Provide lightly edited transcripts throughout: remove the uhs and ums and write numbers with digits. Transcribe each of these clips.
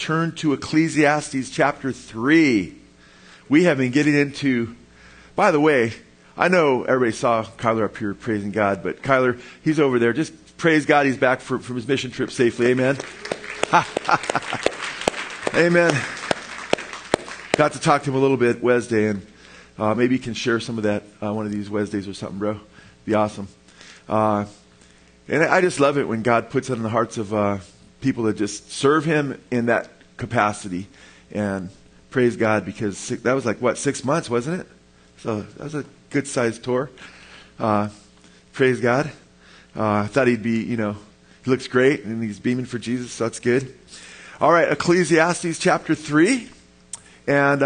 turn to Ecclesiastes chapter 3. We have been getting into, by the way, I know everybody saw Kyler up here praising God, but Kyler, he's over there. Just praise God he's back from his mission trip safely. Amen. Amen. Got to talk to him a little bit Wednesday, and maybe you can share some of that one of these Wednesdays or something, bro. Be awesome. And I just love it when God puts it in the hearts of people that just serve Him in that capacity. And praise God, because that was like, 6 months, wasn't it? So that was a good-sized tour. Praise God. I thought he'd be, he looks great, and he's beaming for Jesus, so that's good. All right, Ecclesiastes chapter 3. And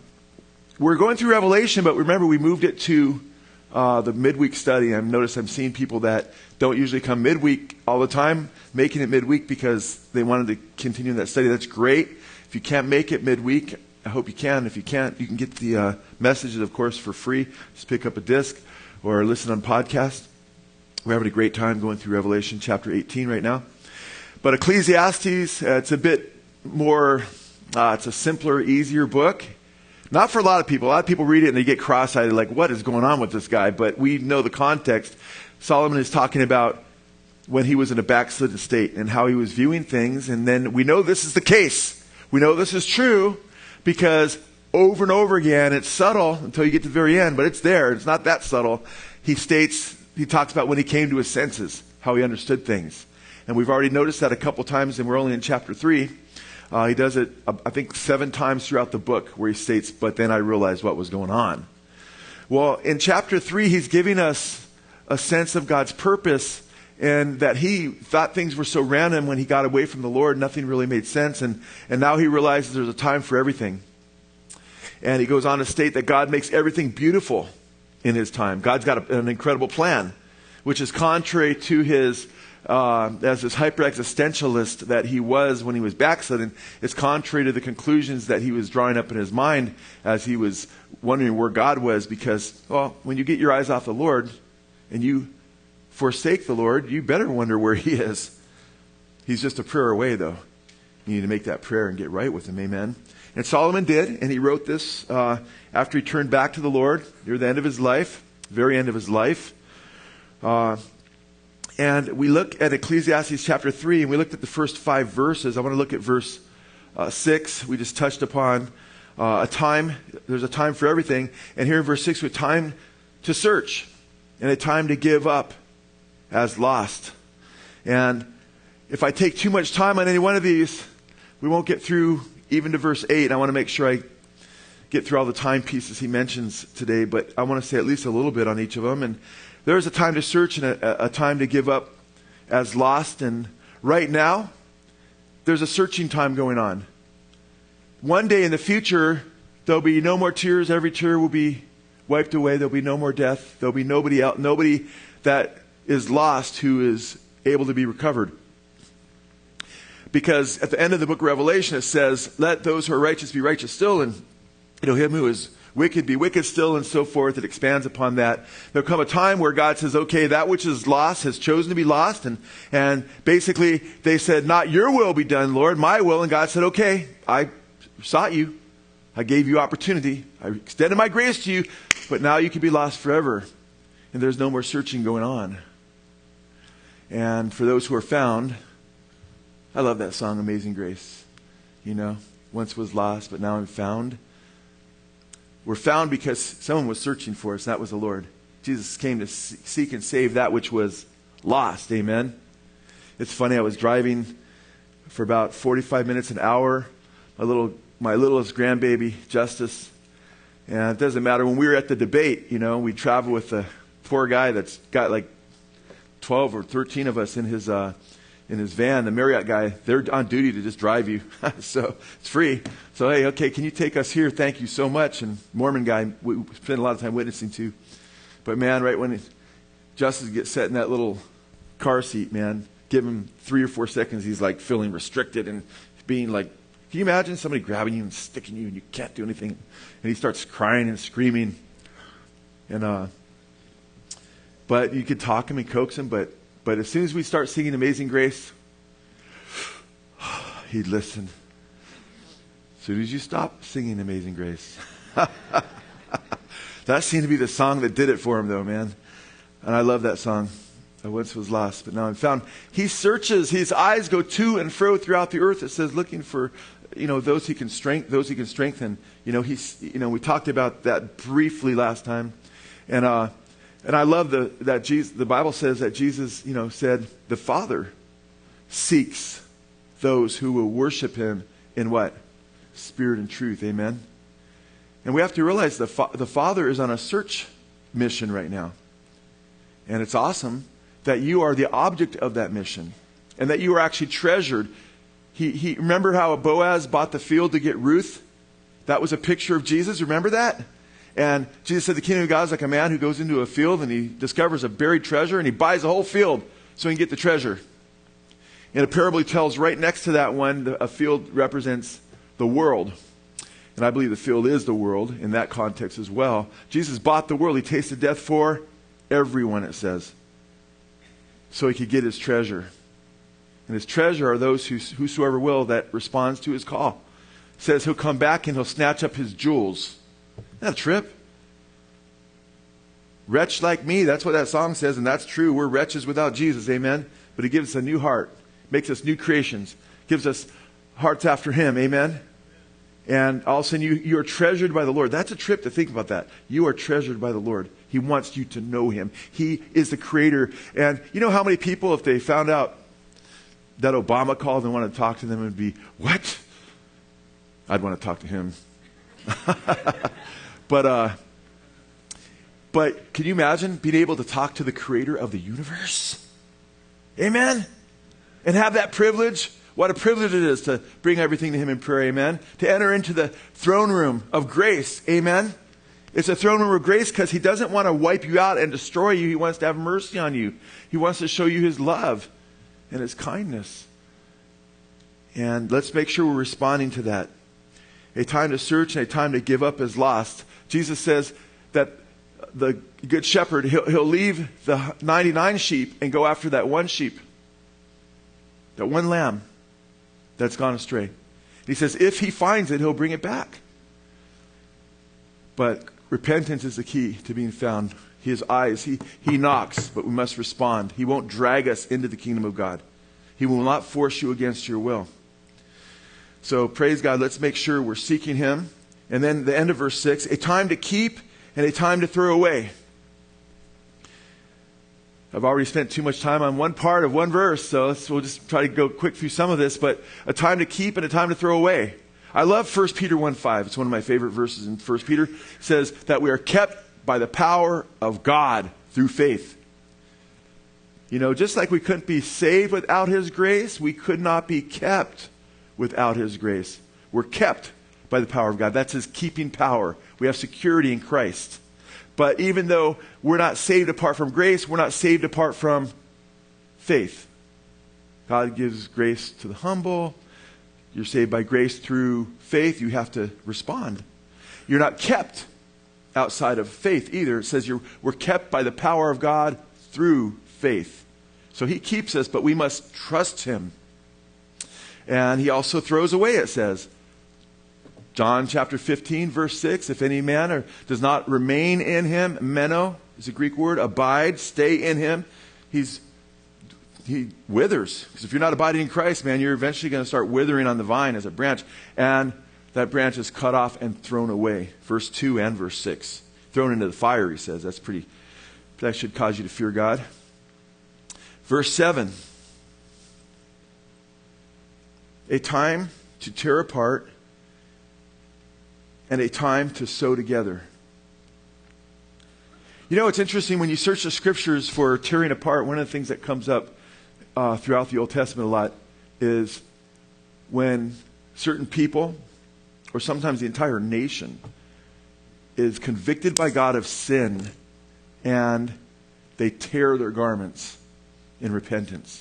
we're going through Revelation, but remember, we moved it to the midweek study. I've noticed I'm seeing people that don't usually come midweek all the time, making it midweek because they wanted to continue that study. That's great. If you can't make it midweek, I hope you can. If you can't, you can get the messages, of course, for free. Just pick up a disc or listen on podcast. We're having a great time going through Revelation chapter 18 right now. But Ecclesiastes, it's a bit more, it's a simpler, easier book. Not for a lot of people. A lot of people read it and they get cross-eyed, like, what is going on with this guy? But we know the context. Solomon is talking about when he was in a backslidden state and how he was viewing things. And then we know this is the case. We know this is true because over and over again, it's subtle until you get to the very end, but it's there. It's not that subtle. He talks about when he came to his senses, how he understood things. And we've already noticed that a couple times, and we're only in chapter 3. He does it, I think, 7 times throughout the book where he states, but then I realized what was going on. Well, in chapter 3, he's giving us a sense of God's purpose, and that he thought things were so random when he got away from the Lord, nothing really made sense. And now he realizes there's a time for everything. And he goes on to state that God makes everything beautiful in his time. God's got an incredible plan, which is contrary to his as this hyper-existentialist that he was when he was backslidden. It's contrary to the conclusions that he was drawing up in his mind as he was wondering where God was, because, when you get your eyes off the Lord and you forsake the Lord, you better wonder where He is. He's just a prayer away, though. You need to make that prayer and get right with Him. Amen. And Solomon did, and he wrote this after he turned back to the Lord near the end of his life, very end of his life. And we look at Ecclesiastes chapter 3, and we looked at the first 5 verses. I want to look at verse 6. We just touched upon a time. There's a time for everything. And here in verse 6, we have time to search and a time to give up as lost. And if I take too much time on any one of these, we won't get through even to verse 8. I want to make sure I get through all the time pieces he mentions today, but I want to say at least a little bit on each of them. And there's a time to search and a time to give up as lost. And right now, there's a searching time going on. One day in the future, there'll be no more tears. Every tear will be wiped away. There'll be no more death. There'll be nobody else, nobody that is lost who is able to be recovered. Because at the end of the book of Revelation, it says, let those who are righteous be righteous still, and him who is wicked be wicked still, and so forth. It expands upon that. There'll come a time where God says, okay, that which is lost has chosen to be lost. And basically they said, not your will be done, Lord, my will. And God said, okay, I sought you. I gave you opportunity. I extended my grace to you, but now you can be lost forever. And there's no more searching going on. And for those who are found, I love that song, Amazing Grace. Once was lost, but now I'm found. We're found because someone was searching for us, and that was the Lord. Jesus came to seek and save that which was lost. Amen. It's funny, I was driving for about 45 minutes, an hour. My littlest grandbaby, Justice. And it doesn't matter. When we were at the debate, we travel with a poor guy that's got like 12 or 13 of us in his van. The Marriott guy, they're on duty to just drive you. So it's free. So, hey, okay, can you take us here? Thank you so much. And Mormon guy, we spend a lot of time witnessing to. But man, right when Justice gets set in that little car seat, man, give him 3 or 4 seconds, he's like feeling restricted and being like, can you imagine somebody grabbing you and sticking you and you can't do anything? And he starts crying and screaming. And but you could talk him and coax him, but as soon as we start singing Amazing Grace, he'd listen. soon as you stop singing Amazing Grace. That seemed to be the song that did it for him, though, man. And I love that song. I once was lost, but now I'm found. He searches. His eyes go to and fro throughout the earth. It says, looking for, those he can strengthen. We talked about that briefly last time, and I love that Jesus. The Bible says that Jesus, said the Father seeks those who will worship him in what? Spirit and truth. Amen. And we have to realize the Father is on a search mission right now. And it's awesome that you are the object of that mission and that you are actually treasured. He remember how Boaz bought the field to get Ruth? That was a picture of Jesus. Remember that? And Jesus said the kingdom of God is like a man who goes into a field and he discovers a buried treasure and he buys the whole field so he can get the treasure. And a parable he tells right next to that one, a field represents the world. And I believe the field is the world in that context as well. Jesus bought the world. He tasted death for everyone, it says, so he could get his treasure. And his treasure are those whosoever will that responds to his call. It says he'll come back and he'll snatch up his jewels. Isn't that a trip? Wretch like me, that's what that song says, and that's true. We're wretches without Jesus, amen? But he gives us a new heart, makes us new creations, gives us hearts after him, amen? And all of a sudden you are treasured by the Lord. That's a trip to think about that. You are treasured by the Lord. He wants you to know him. He is the creator. And you know how many people, if they found out that Obama called and wanted to talk to them, would be, what? I'd want to talk to him. But can you imagine being able to talk to the creator of the universe? Amen? And have that privilege? What a privilege it is to bring everything to him in prayer, amen? To enter into the throne room of grace, amen? It's a throne room of grace because he doesn't want to wipe you out and destroy you. He wants to have mercy on you. He wants to show you his love and his kindness. And let's make sure we're responding to that. A time to search and a time to give up is lost. Jesus says that the good shepherd, he'll leave the 99 sheep and go after that one sheep, that one lamb that's gone astray. He says if he finds it, he'll bring it back. But repentance is the key to being found. His eyes, he knocks, but we must respond. He won't drag us into the kingdom of God. He will not force you against your will. So praise God, let's make sure we're seeking him. And then the end of verse 6, a time to keep and a time to throw away. I've already spent too much time on one part of one verse, so we'll just try to go quick through some of this, but a time to keep and a time to throw away. I love 1 Peter 1:5. It's one of my favorite verses in 1 Peter. It says that we are kept by the power of God through faith. Just like we couldn't be saved without his grace, we could not be kept without his grace. We're kept by the power of God. That's his keeping power. We have security in Christ. But even though we're not saved apart from grace, we're not saved apart from faith. God gives grace to the humble. You're saved by grace through faith. You have to respond. You're not kept outside of faith either. It says we're kept by the power of God through faith. So he keeps us, but we must trust him. And he also throws away, it says. John chapter 15, verse 6, if any man does not remain in him, meno is a Greek word, abide, stay in him, he withers. Because if you're not abiding in Christ, man, you're eventually going to start withering on the vine as a branch. And that branch is cut off and thrown away. Verse 2 and verse 6. Thrown into the fire, he says. That should cause you to fear God. Verse 7. A time to tear apart and a time to sew together. It's interesting when you search the scriptures for tearing apart. One of the things that comes up throughout the Old Testament a lot is when certain people, or sometimes the entire nation, is convicted by God of sin and they tear their garments in repentance.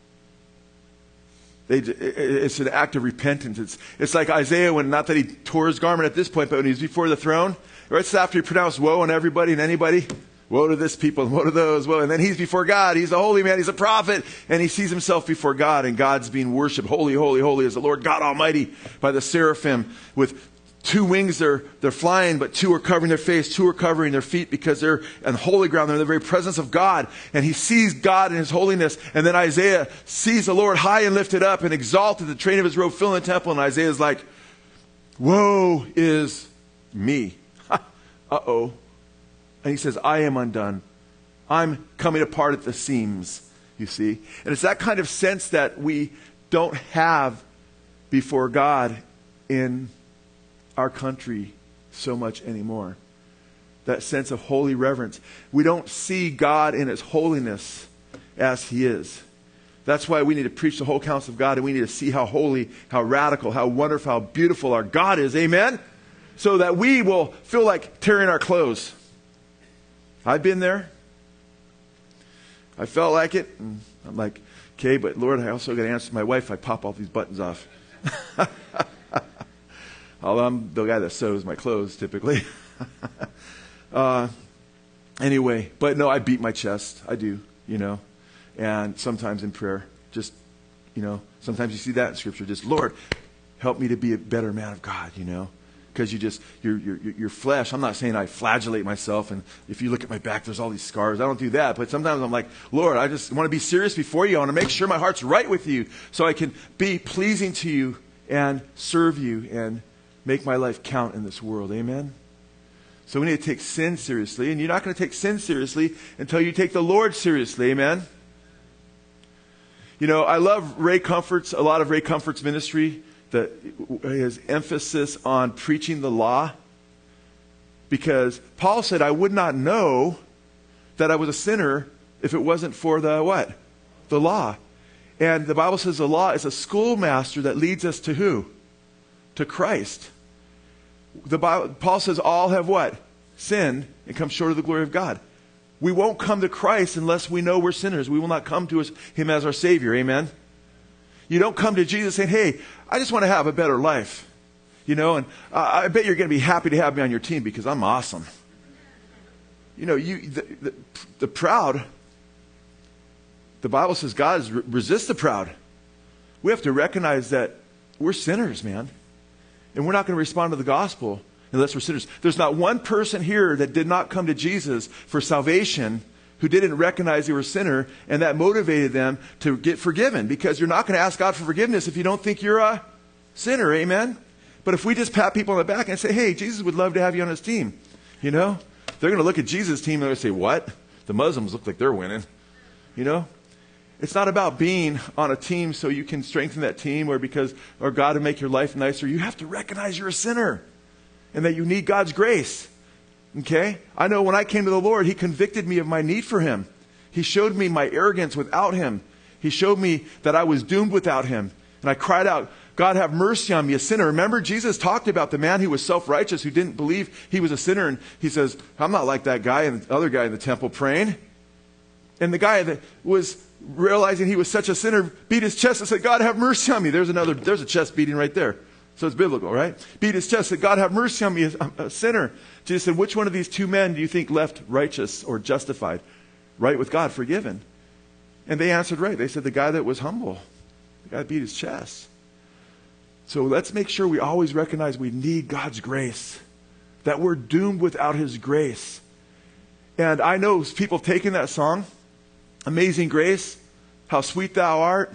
It's an act of repentance. It's like Isaiah, when not that he tore his garment at this point, but when he's before the throne, right after he pronounced woe on everybody and anybody Woe to this people and woe to those. Woe. And then he's before God. He's a holy man. He's a prophet. And he sees himself before God, and God's being worshiped. Holy, holy, holy is the Lord God Almighty by the seraphim. With 2 wings they're flying, but 2 are covering their face, 2 are covering their feet, because they're on holy ground. They're in the very presence of God. And he sees God in his holiness. And then Isaiah sees the Lord high and lifted up and exalted, the train of his robe filling the temple. And Isaiah's like, woe is me. Uh-oh. And he says, I am undone. I'm coming apart at the seams, you see. And it's that kind of sense that we don't have before God in our country so much anymore. That sense of holy reverence. We don't see God in his holiness as he is. That's why we need to preach the whole counsel of God, and we need to see how holy, how radical, how wonderful, how beautiful our God is. Amen? So that we will feel like tearing our clothes. I've been there. I felt like it. And I'm like, okay, but Lord, I also got to answer my wife. I pop all these buttons off. Although I'm the guy that sews my clothes typically. Anyway, but no, I beat my chest. I do, and sometimes in prayer, just, sometimes you see that in Scripture. Just, Lord, help me to be a better man of God, because your flesh. I'm not saying I flagellate myself, and if you look at my back, there's all these scars. I don't do that, but sometimes I'm like, Lord, I just want to be serious before you. I want to make sure my heart's right with you, so I can be pleasing to you and serve you and make my life count in this world. Amen? So we need to take sin seriously, and you're not going to take sin seriously until you take the Lord seriously. Amen? I love Ray Comfort's, a lot of Ray Comfort's ministry, his emphasis on preaching the law. Because Paul said, I would not know that I was a sinner if it wasn't for the what? The law. And the Bible says the law is a schoolmaster that leads us to who? To Christ. Paul says all have what? Sinned and come short of the glory of God. We won't come to Christ unless we know we're sinners. We will not come to him as our Savior. Amen? You don't come to Jesus saying, hey, I just want to have a better life. And I bet you're going to be happy to have me on your team because I'm awesome. The proud, the Bible says God resists the proud. We have to recognize that we're sinners, man. And we're not going to respond to the gospel unless we're sinners. There's not one person here that did not come to Jesus for salvation who didn't recognize they were a sinner, and that motivated them to get forgiven, because you're not going to ask God for forgiveness if you don't think you're a sinner. Amen? But if we just pat people on the back and say, hey, Jesus would love to have you on his team, they're going to look at Jesus' team and they're going to say, what? The Muslims look like they're winning. It's not about being on a team so you can strengthen that team or God to make your life nicer. You have to recognize you're a sinner and that you need God's grace. Okay? I know when I came to the Lord, he convicted me of my need for him. He showed me my arrogance without him. He showed me that I was doomed without him. And I cried out, God, have mercy on me, a sinner. Remember, Jesus talked about the man who was self-righteous, who didn't believe he was a sinner. And he says, I'm not like that guy and the other guy in the temple praying. And the guy that was realizing he was such a sinner beat his chest and said, God, have mercy on me. There's a chest beating right there. So it's biblical, right? Beat his chest, said, God, have mercy on me, I'm a sinner. Jesus said, which one of these 2 men do you think left righteous or justified? Right with God, forgiven. And they answered right. They said, the guy that was humble. The guy that beat his chest. So let's make sure we always recognize we need God's grace. That we're doomed without his grace. And I know people taking that song, Amazing Grace, how sweet thou art,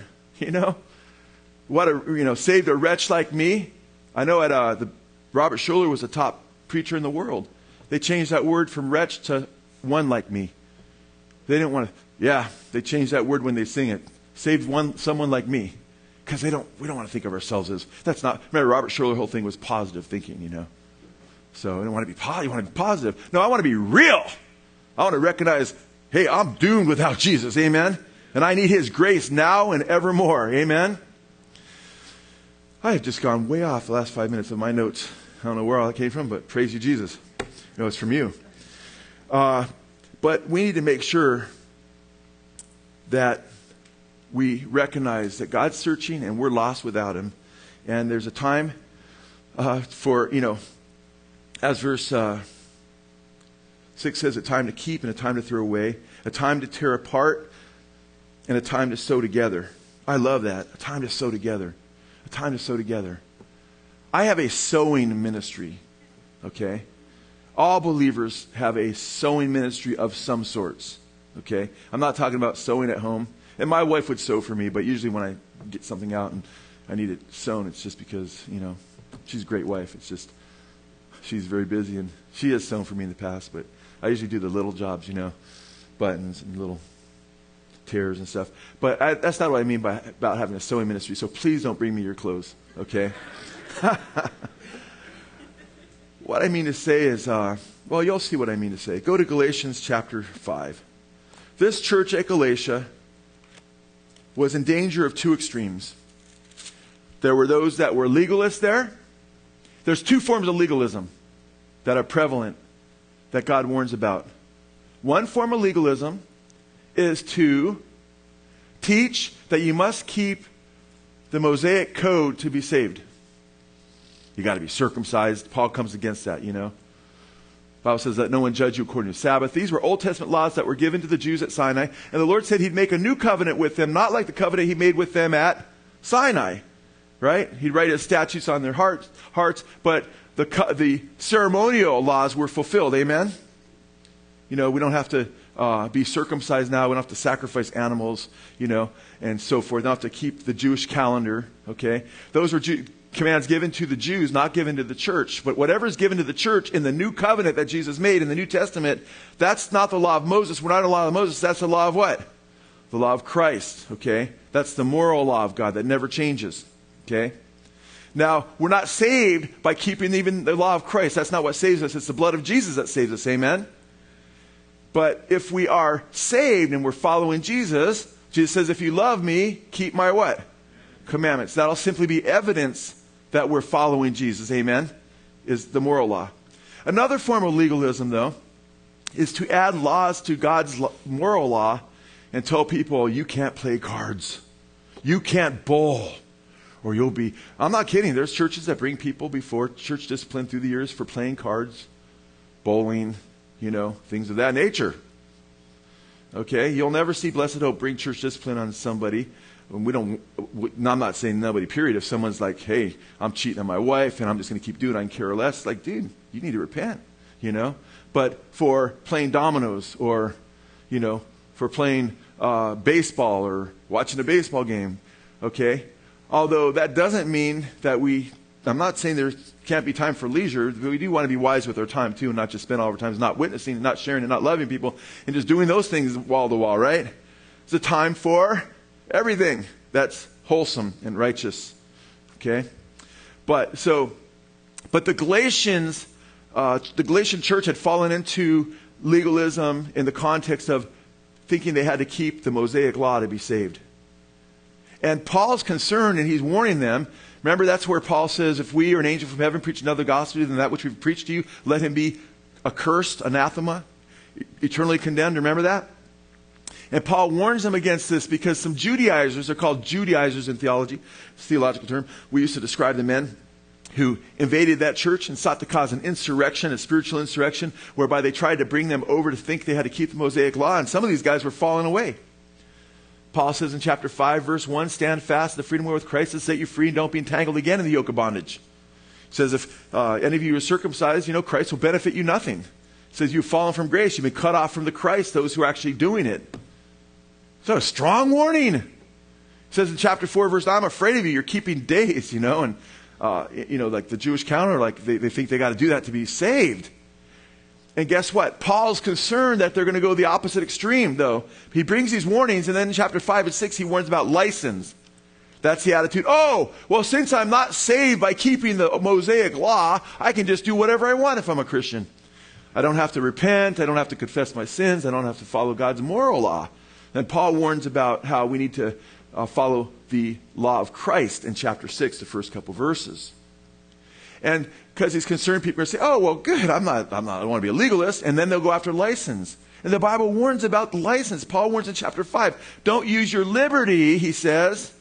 what saved a wretch like me. I know Robert Schuller was the top preacher in the world. They changed that word from wretch to one like me. They didn't want to, they changed that word when they sing it. Saved someone like me. Because we don't want to think of ourselves as, remember Robert Schuller's whole thing was positive thinking, So I don't want to be positive. You want to be positive. No, I want to be real. I want to recognize, hey, I'm doomed without Jesus. Amen? And I need his grace now and evermore. Amen? I have just gone way off the last 5 minutes of my notes. I don't know where all that came from, but praise you, Jesus. It's from you. But we need to make sure that we recognize that God's searching and we're lost without him. And there's a time as verse 6 says a time to keep and a time to throw away, a time to tear apart and a time to sew together. I love that. A time to sew together. A time to sew together. I have a sewing ministry, okay? All believers have a sewing ministry of some sorts, okay? I'm not talking about sewing at home. And my wife would sew for me, but usually when I get something out and I need it sewn, it's just because, she's a great wife. It's just, she's very busy, and she has sewn for me in the past, but I usually do the little jobs, buttons and little tears and stuff. But that's not what I mean about having a sewing ministry, so please don't bring me your clothes, okay? What I mean to say is, you'll see what I mean to say. Go to Galatians chapter 5. This church at Galatia was in danger of two extremes. There were those that were legalists there. There's two forms of legalism that are prevalent that God warns about. One form of legalism is to teach that you must keep the Mosaic code to be saved. You got to be circumcised. Paul comes against that, The Bible says that no one judge you according to Sabbath. These were Old Testament laws that were given to the Jews at Sinai. And the Lord said he'd make a new covenant with them, not like the covenant he made with them at Sinai. Right? He'd write his statutes on their hearts, but the ceremonial laws were fulfilled. Amen? We don't have to be circumcised now. We don't have to sacrifice animals, and so forth. We don't have to keep the Jewish calendar, okay? Those were commands given to the Jews, not given to the church. But whatever is given to the church in the new covenant that Jesus made in the New Testament, that's not the law of Moses. We're not in the law of Moses. That's the law of what? The law of Christ, okay? That's the moral law of God that never changes, okay? Now, we're not saved by keeping even the law of Christ. That's not what saves us. It's the blood of Jesus that saves us, amen? But if we are saved and we're following Jesus, Jesus says, if you love me, keep my what? Commandments. That'll simply be evidence that we're following Jesus, amen, is the moral law. Another form of legalism, though, is to add laws to God's moral law and tell people, you can't play cards. You can't bowl. Or you'll be... I'm not kidding. There's churches that bring people before church discipline through the years for playing cards, bowling, things of that nature. Okay? You'll never see Blessed Hope bring church discipline on somebody. I'm not saying nobody, period. If someone's like, hey, I'm cheating on my wife and I'm just going to keep doing it, I can care less. Like, dude, you need to repent, But for playing dominoes or, for playing baseball or watching a baseball game, okay? Although that doesn't mean that I'm not saying there can't be time for leisure. We do want to be wise with our time too and not just spend all our time not witnessing and not sharing and not loving people and just doing those things wall to wall, right? It's a time for everything that's wholesome and righteous, okay? But the Galatian church had fallen into legalism in the context of thinking they had to keep the Mosaic law to be saved. And Paul's concerned, and he's warning them. Remember, that's where Paul says, if we or an angel from heaven preach another gospel than that which we've preached to you, let him be accursed, anathema, eternally condemned. Remember that? And Paul warns them against this because some Judaizers, they're called Judaizers in theology, it's a theological term. We used to describe the men who invaded that church and sought to cause an insurrection, a spiritual insurrection, whereby they tried to bring them over to think they had to keep the Mosaic law, and some of these guys were falling away. Paul says in chapter 5, verse 1, stand fast in the freedom wherewith Christ has set you free and don't be entangled again in the yoke of bondage. He says if any of you are circumcised, Christ will benefit you nothing. He says you've fallen from grace. You've been cut off from the Christ, those who are actually doing it. So a strong warning. He says in chapter 4, verse 9, I'm afraid of you. You're keeping days, and, like the Jewish calendar, like they think they got to do that to be saved. And guess what? Paul's concerned that they're going to go the opposite extreme, though. He brings these warnings, and then in chapter 5 and 6, he warns about license. That's the attitude. Oh, well, since I'm not saved by keeping the Mosaic law, I can just do whatever I want if I'm a Christian. I don't have to repent. I don't have to confess my sins. I don't have to follow God's moral law. And Paul warns about how we need to follow the law of Christ in chapter 6, the first couple verses. And because he's concerned, people are going to say, oh, well, good, I don't want to be a legalist. And then they'll go after license. And the Bible warns about the license. Paul warns in chapter 5, don't use your liberty, he says,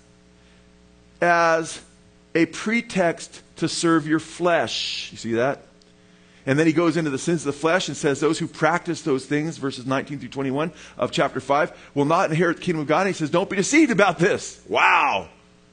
as a pretext to serve your flesh. You see that? And then he goes into the sins of the flesh and says those who practice those things, verses 19 through 21 of chapter 5, will not inherit the kingdom of God. And he says, don't be deceived about this. Wow.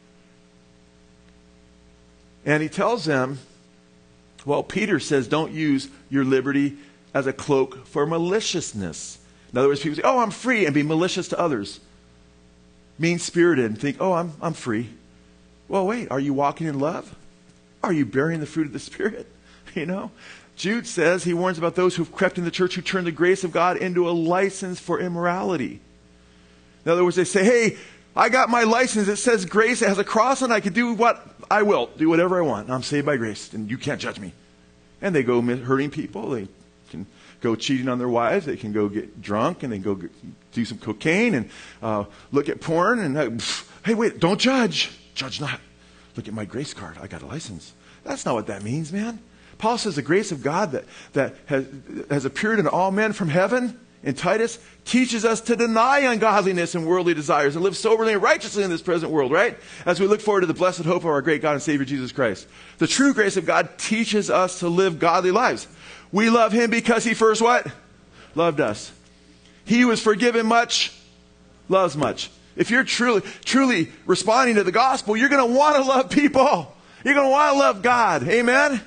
And he tells them, well, Peter says, don't use your liberty as a cloak for maliciousness. In other words, people say, oh, I'm free, and be malicious to others. Mean-spirited and think, oh, I'm free. Well, wait, are you walking in love? Are you bearing the fruit of the Spirit? You know? Jude says, he warns about those who've crept in the church who turn the grace of God into a license for immorality. In other words, they say, hey, I got my license. It says grace. It has a cross on it. I can do what I will. Do whatever I want. I'm saved by grace, and you can't judge me. And they go hurting people. They can go cheating on their wives. They can go get drunk, and they go do some cocaine and look at porn. And hey, wait, don't judge. Judge not. Look at my grace card. I got a license. That's not what that means, man. Paul says the grace of God that has appeared in all men from heaven in Titus teaches us to deny ungodliness and worldly desires and live soberly and righteously in this present world, right? As we look forward to the blessed hope of our great God and Savior Jesus Christ. The true grace of God teaches us to live godly lives. We love him because he first what? Loved us. He was forgiven much, loves much. If you're truly responding to the gospel, you're going to want to love people. You're going to want to love God. Amen?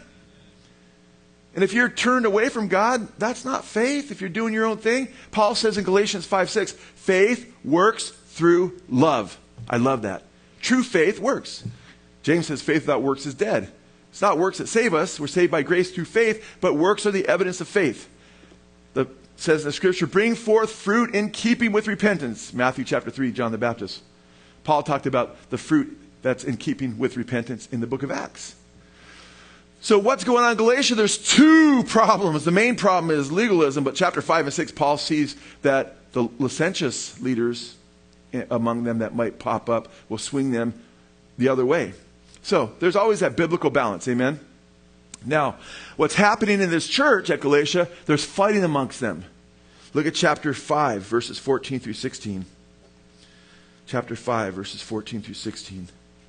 And if you're turned away from God, that's not faith. If you're doing your own thing, Paul says in Galatians 5:6, faith works through love. I love that. True faith works. James says faith without works is dead. It's not works that save us. We're saved by grace through faith, but works are the evidence of faith. It says in the scripture, bring forth fruit in keeping with repentance. Matthew chapter 3, John the Baptist. Paul talked about the fruit that's in keeping with repentance in the book of Acts. So what's going on in Galatia? There's two problems. The main problem is legalism, but chapter 5 and 6, Paul sees that the licentious leaders among them that might pop up will swing them the other way. So there's always that biblical balance, amen? Now, what's happening in this church at Galatia, there's fighting amongst them. Look at chapter 5, verses 14 through 16. Chapter 5, verses 14 through 16.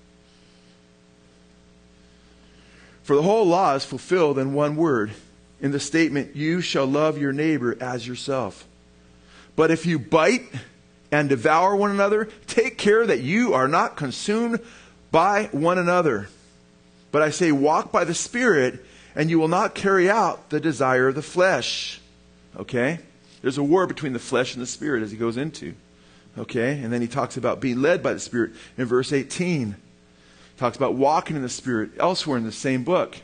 For the whole law is fulfilled in one word, in the statement, you shall love your neighbor as yourself. But if you bite and devour one another, take care that you are not consumed by one another. But I say, walk by the Spirit, and you will not carry out the desire of the flesh. Okay? There's a war between the flesh and the Spirit as he goes into. Okay? And then he talks about being led by the Spirit in verse 18. Talks about walking in the Spirit elsewhere in the same book.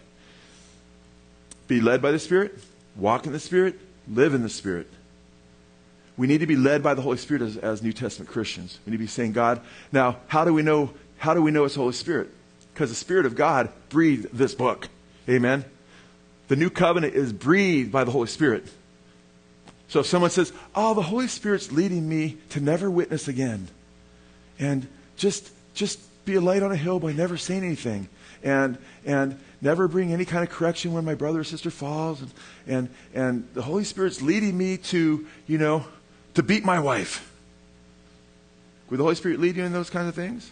Be led by the Spirit, walk in the Spirit, live in the Spirit. We need to be led by the Holy Spirit as New Testament Christians. We need to be saying, God, now how do we know it's the Holy Spirit? Because the Spirit of God breathed this book. Amen. The new covenant is breathed by the Holy Spirit. So if someone says, oh, the Holy Spirit's leading me to never witness again. And just be a light on a hill by never saying anything, and never bring any kind of correction when my brother or sister falls, and the Holy Spirit's leading me to beat my wife. Would the Holy Spirit lead you in those kinds of things?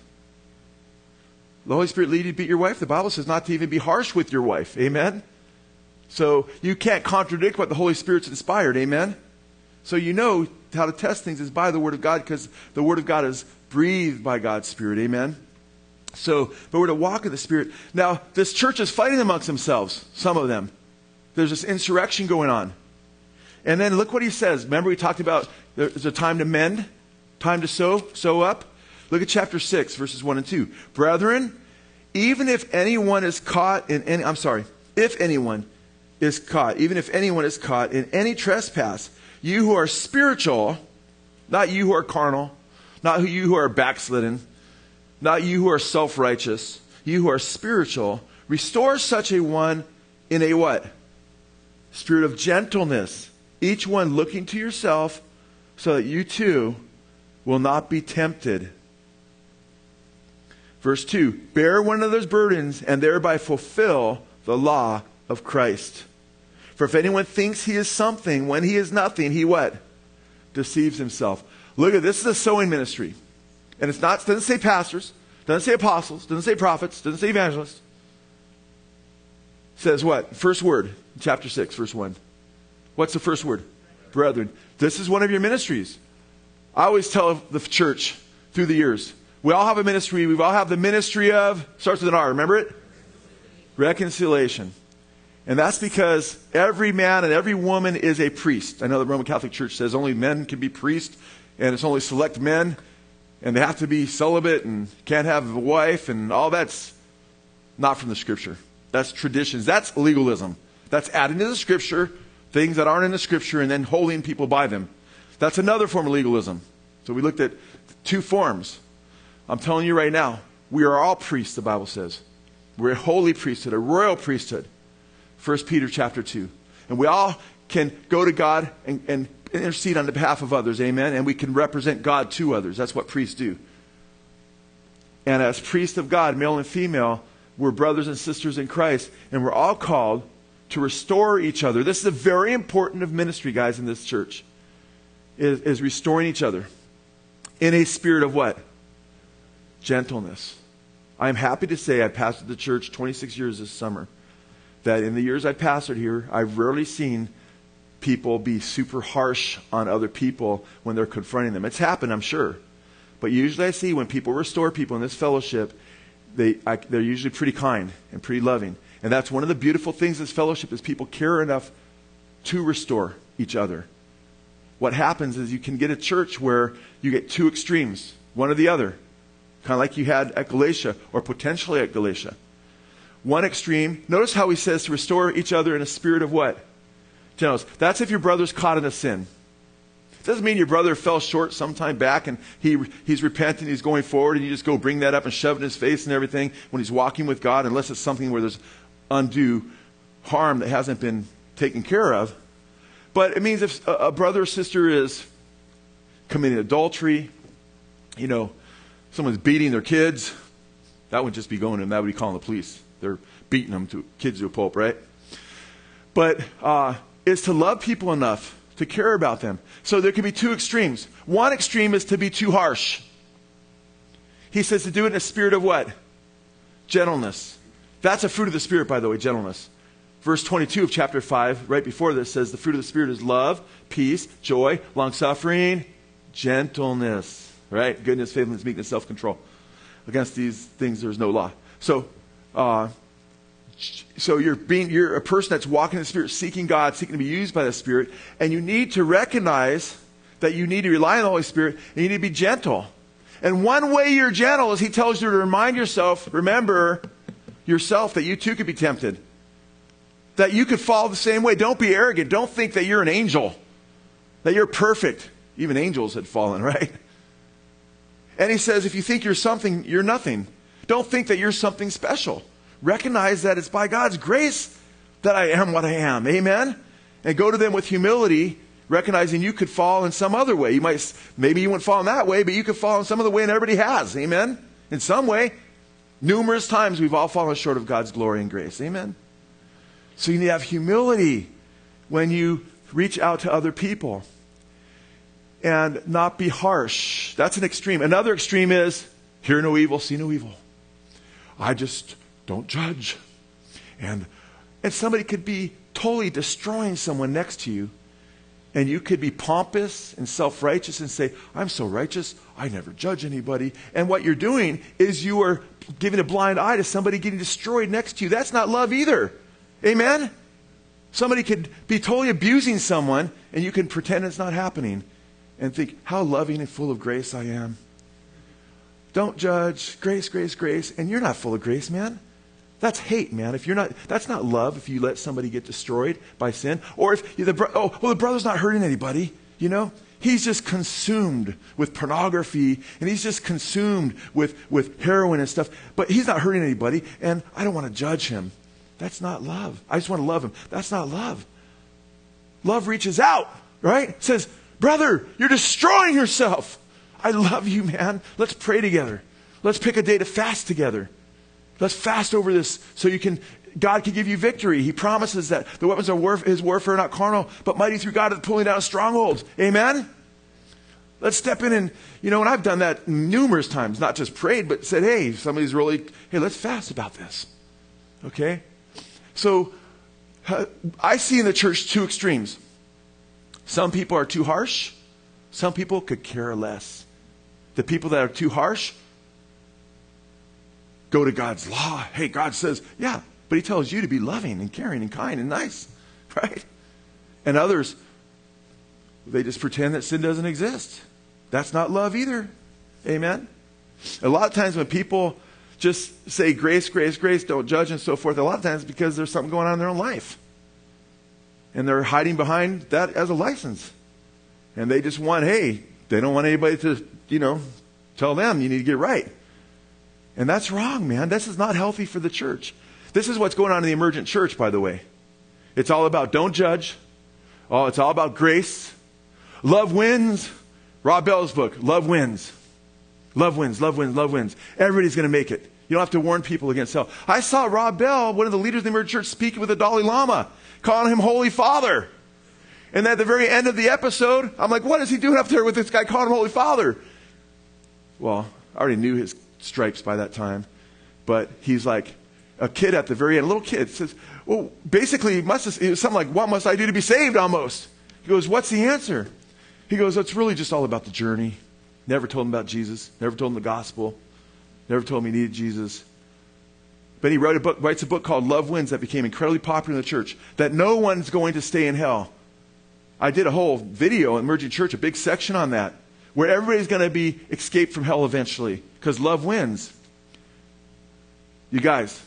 The Holy Spirit lead you to beat your wife? The Bible says not to even be harsh with your wife. Amen? So you can't contradict what the Holy Spirit's inspired. Amen? So you know how to test things is by the Word of God, because the Word of God is breathed by God's Spirit. Amen? So, but we're to walk in the Spirit. Now, this church is fighting amongst themselves, some of them. There's this insurrection going on. And then look what he says. Remember we talked about there's a time to mend, time to sow up. Look at chapter 6, verses 1 and 2. Brethren, even if anyone is caught in any, if anyone is caught in any trespass, you who are spiritual, not you who are carnal, not you who are backslidden, not you who are self-righteous, you who are spiritual, restore such a one in a what? Spirit of gentleness. Each one looking to yourself, so that you too will not be tempted. Verse 2, bear one another's burdens and thereby fulfill the law of Christ. For if anyone thinks he is something when he is nothing, he what? Deceives himself. Look at this is a sowing ministry. And it doesn't say pastors, doesn't say apostles, doesn't say prophets, doesn't say evangelists. says what? First word, chapter 6, verse 1. What's the first word? Brethren. This is one of your ministries. I always tell the church through the years, we all have a ministry. We all have the ministry of, starts with an R, remember it? Reconciliation. And that's because every man and every woman is a priest. I know the Roman Catholic Church says only men can be priests, and it's only select men, and they have to be celibate and can't have a wife, and all that's not from the Scripture. That's traditions. That's legalism. That's adding to the Scripture things that aren't in the Scripture and then holding people by them. That's another form of legalism. So we looked at two forms. I'm telling you right now, we are all priests, the Bible says. We're a holy priesthood, a royal priesthood. 1 Peter chapter 2. And we all can go to God and intercede on the behalf of others. Amen. And we can represent God to others. That's what priests do. And as priests of God, male and female, we're brothers and sisters in Christ. And we're all called to restore each other. This is a very important of ministry, guys, in this church. Is restoring each other. In a spirit of what? Gentleness. I'm happy to say I pastored the church 26 years this summer. That in the years I pastored here, I've rarely seen people be super harsh on other people when they're confronting them. It's happened, I'm sure. But usually I see when people restore people in this fellowship, they're usually pretty kind and pretty loving. And that's one of the beautiful things of this fellowship is people care enough to restore each other. What happens is you can get a church where you get two extremes, one or the other. Kind of like you had at Galatia, or potentially at Galatia. One extreme, notice how he says to restore each other in a spirit of what? Gentleness. That's if your brother's caught in a sin. It doesn't mean your brother fell short sometime back and he's repenting, he's going forward, and you just go bring that up and shove it in his face and everything when he's walking with God, unless it's something where there's undue harm that hasn't been taken care of. But it means if a brother or sister is committing adultery, someone's beating their kids, that would just be going to them. That would be calling the police. They're beating them kids to a pulp, right? But is to love people enough to care about them. So there can be two extremes. One extreme is to be too harsh. He says to do it in a spirit of what? Gentleness. That's a fruit of the Spirit, by the way, gentleness. Verse 22 of chapter 5, right before this, says the fruit of the Spirit is love, peace, joy, long-suffering, gentleness. Right? Goodness, faithfulness, meekness, self-control. Against these things there's no law. So you're a person that's walking in the Spirit, seeking God, seeking to be used by the Spirit, and you need to recognize that you need to rely on the Holy Spirit, and you need to be gentle. And one way you're gentle is he tells you to remind yourself, remember yourself, that you too could be tempted. That you could fall the same way. Don't be arrogant. Don't think that you're an angel, that you're perfect. Even angels had fallen, right? And he says, if you think you're something, you're nothing. Don't think that you're something special. Recognize that it's by God's grace that I am what I am. Amen? And go to them with humility, recognizing you could fall in some other way. Maybe you wouldn't fall in that way, but you could fall in some other way, and everybody has. Amen? In some way. Numerous times we've all fallen short of God's glory and grace. Amen? So you need to have humility when you reach out to other people. And not be harsh. That's an extreme. Another extreme is, hear no evil, see no evil. I just don't judge. And somebody could be totally destroying someone next to you. And you could be pompous and self-righteous and say, I'm so righteous, I never judge anybody. And what you're doing is you are giving a blind eye to somebody getting destroyed next to you. That's not love either. Amen? Somebody could be totally abusing someone, and you can pretend it's not happening. And think, how loving and full of grace I am. Don't judge. Grace, grace, grace. And you're not full of grace, man. That's hate, man. That's not love if you let somebody get destroyed by sin. Or if the brother's not hurting anybody, He's just consumed with pornography, and he's just consumed with heroin and stuff. But he's not hurting anybody, and I don't want to judge him. That's not love. I just want to love him. That's not love. Love reaches out, right? It says, brother, you're destroying yourself. I love you, man. Let's pray together. Let's pick a day to fast together. Let's fast over this so God can give you victory. He promises that the weapons of his warfare are not carnal, but mighty through God to the pulling down of strongholds. Amen? Let's step in and, and I've done that numerous times, not just prayed, but said, hey, let's fast about this. Okay? So I see in the church two extremes. Some people are too harsh. Some people could care less. The people that are too harsh go to God's law. Hey, God says, yeah, but he tells you to be loving and caring and kind and nice, right? And others, they just pretend that sin doesn't exist. That's not love either. Amen? A lot of times when people just say grace, grace, grace, don't judge and so forth, a lot of times because there's something going on in their own life. And they're hiding behind that as a license. And they just want, hey, they don't want anybody to, tell them you need to get right. And that's wrong, man. This is not healthy for the church. This is what's going on in the emergent church, by the way. It's all about don't judge. Oh, it's all about grace. Love wins. Rob Bell's book, Love Wins. Love wins, love wins, love wins. Everybody's going to make it. You don't have to warn people against hell. I saw Rob Bell, one of the leaders of the emergent church, speaking with the Dalai Lama, calling him Holy Father. And at the very end of the episode, I'm like, what is he doing up there with this guy calling him Holy Father? Well, I already knew his stripes by that time. But he's like a kid at the very end, a little kid says, well, basically, it was something like, what must I do to be saved almost? He goes, what's the answer? He goes, it's really just all about the journey. Never told him about Jesus. Never told him the gospel. Never told him he needed Jesus. But he writes a book called Love Wins that became incredibly popular in the church. That no one's going to stay in hell. I did a whole video in Emerging Church, a big section on that, where everybody's going to be escaped from hell eventually. Because love wins. You guys,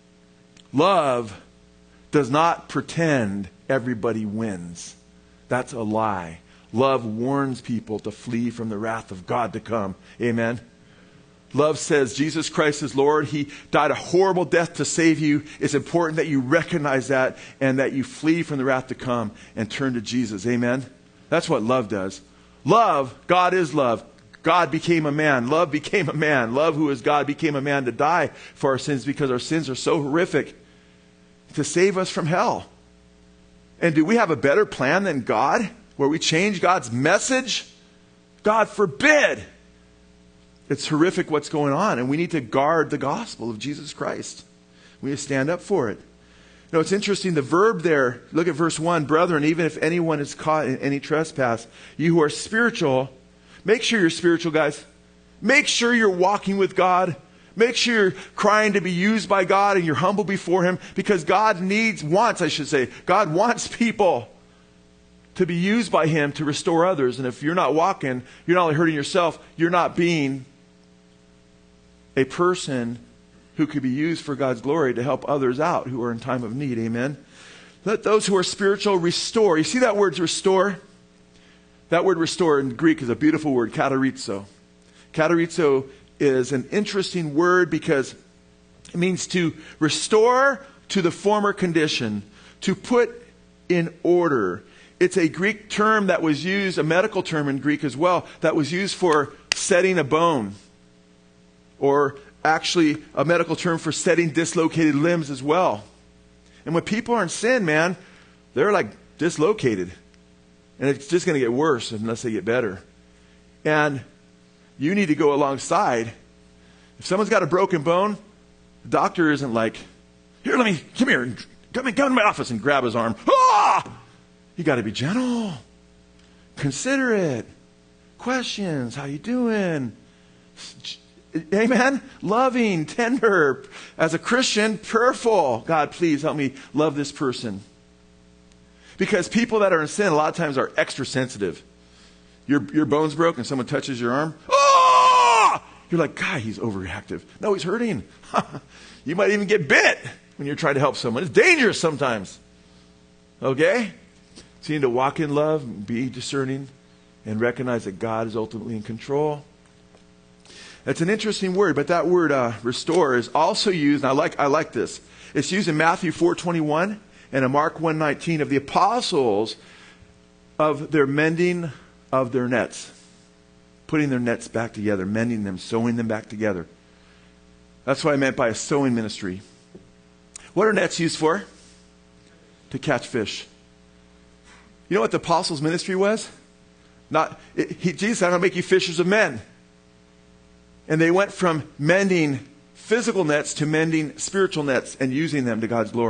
love does not pretend everybody wins. That's a lie. Love warns people to flee from the wrath of God to come. Amen. Love says Jesus Christ is Lord. He died a horrible death to save you. It's important that you recognize that and that you flee from the wrath to come and turn to Jesus. Amen. That's what love does. Love, God is love. God became a man. Love became a man. Love, who is God, became a man to die for our sins because our sins are so horrific, to save us from hell. And do we have a better plan than God, where we change God's message? God forbid. It's horrific what's going on, and we need to guard the gospel of Jesus Christ. We need to stand up for it. It's interesting, the verb there, look at verse 1, brethren, even if anyone is caught in any trespass, you who are spiritual, make sure you're spiritual, guys. Make sure you're walking with God. Make sure you're crying to be used by God and you're humble before Him, because God wants people to be used by Him to restore others. And if you're not walking, you're not only hurting yourself, you're not being a person who could be used for God's glory to help others out who are in time of need. Amen. Let those who are spiritual restore. You see that word restore? That word restore in Greek is a beautiful word, katarizo. Katarizo is an interesting word because it means to restore to the former condition, to put in order. It's a Greek term that was used, a medical term in Greek as well, that was used for setting a bone. Or actually a medical term for setting dislocated limbs as well. And when people are in sin, man, they're like dislocated. And it's just going to get worse unless they get better. And you need to go alongside. If someone's got a broken bone, the doctor isn't like, here, come here, come to my office and grab his arm. Ah! You got to be gentle, considerate, questions, how you doing? Amen? Loving, tender. As a Christian, prayerful. God, please help me love this person. Because people that are in sin a lot of times are extra sensitive. Your bone's broken, someone touches your arm. Oh! You're like, God, he's overreactive. No, he's hurting. You might even get bit when you're trying to help someone. It's dangerous sometimes. Okay? So you need to walk in love, be discerning, and recognize that God is ultimately in control. That's an interesting word, but that word restore is also used, and I like this. It's used in Matthew 4:21 and in Mark 1:19 of the apostles of their mending of their nets. Putting their nets back together, mending them, sewing them back together. That's what I meant by a sewing ministry. What are nets used for? To catch fish. You know what the apostles' ministry was? Jesus said, I'm going to make you fishers of men. And they went from mending physical nets to mending spiritual nets and using them to God's glory.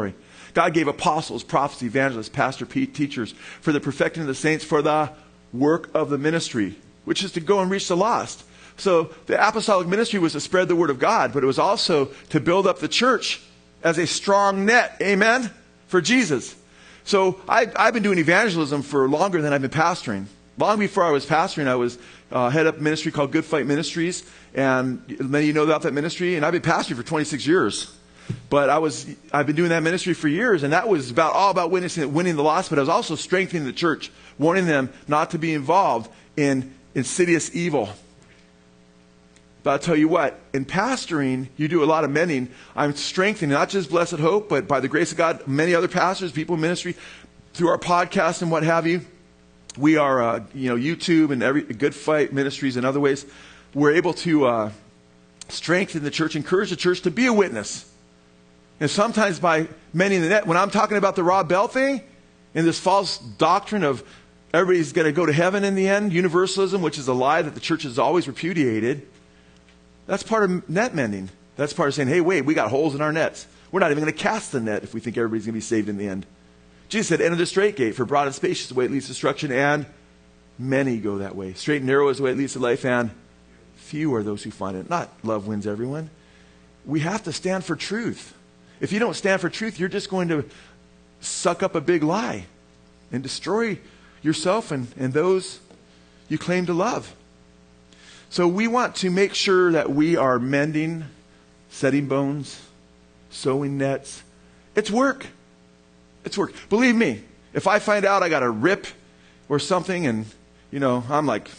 God gave apostles, prophets, evangelists, pastors, teachers for the perfecting of the saints, for the work of the ministry, which is to go and reach the lost. So the apostolic ministry was to spread the word of God, but it was also to build up the church as a strong net, amen, for Jesus. So I've been doing evangelism for longer than I've been pastoring. Long before I was pastoring, I was head up a ministry called Good Fight Ministries, and many of you know about that ministry, and I've been pastoring for 26 years. But I've been doing that ministry for years, and that was all about witnessing, winning the lost, but I was also strengthening the church, warning them not to be involved in insidious evil. But I'll tell you what, in pastoring, you do a lot of mending. I'm strengthening not just Blessed Hope, but by the grace of God, many other pastors, people in ministry, through our podcast and what have you. We are, YouTube and every Good Fight Ministries and other ways. We're able to strengthen the church, encourage the church to be a witness. And sometimes by mending the net, when I'm talking about the Rob Bell thing and this false doctrine of everybody's going to go to heaven in the end, universalism, which is a lie that the church has always repudiated, that's part of net mending. That's part of saying, hey, wait, we got holes in our nets. We're not even going to cast the net if we think everybody's going to be saved in the end. Jesus said, enter the straight gate, for broad and spacious is the way it leads to destruction, and many go that way. Straight and narrow is the way it leads to life, and few are those who find it. Not love wins everyone. We have to stand for truth. If you don't stand for truth, you're just going to suck up a big lie and destroy yourself and those you claim to love. So we want to make sure that we are mending, setting bones, sewing nets. It's work. It's work. Believe me, if I find out I got a rip or something and, I'm like,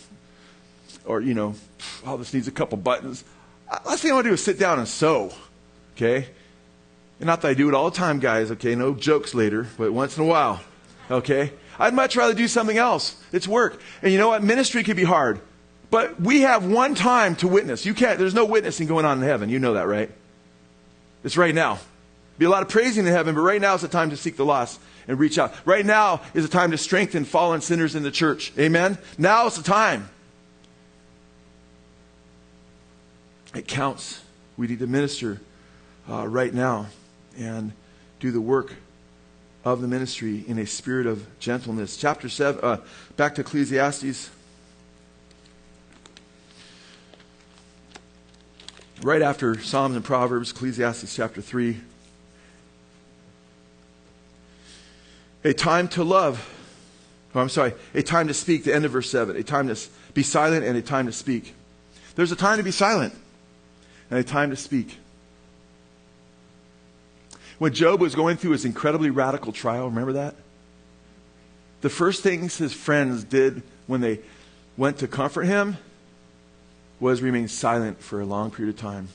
oh, this needs a couple buttons. Last thing I want to do is sit down and sew. Okay? And not that I do it all the time, guys. Okay? No jokes later, but once in a while. Okay? I'd much rather do something else. It's work. And you know what? Ministry can be hard. But we have one time to witness. There's no witnessing going on in heaven. You know that, right? It's right now. Be a lot of praising in heaven, but right now is the time to seek the lost and reach out. Right now is the time to strengthen fallen sinners in the church. Amen? Now is the time. It counts. We need to minister right now and do the work of the ministry in a spirit of gentleness. Chapter 7, back to Ecclesiastes. Right after Psalms and Proverbs, Ecclesiastes chapter 3. A time to love. A time to speak, the end of verse 7. A time to be silent and a time to speak. There's a time to be silent and a time to speak. When Job was going through his incredibly radical trial, remember that? The first things his friends did when they went to comfort him was remain silent for a long period of time.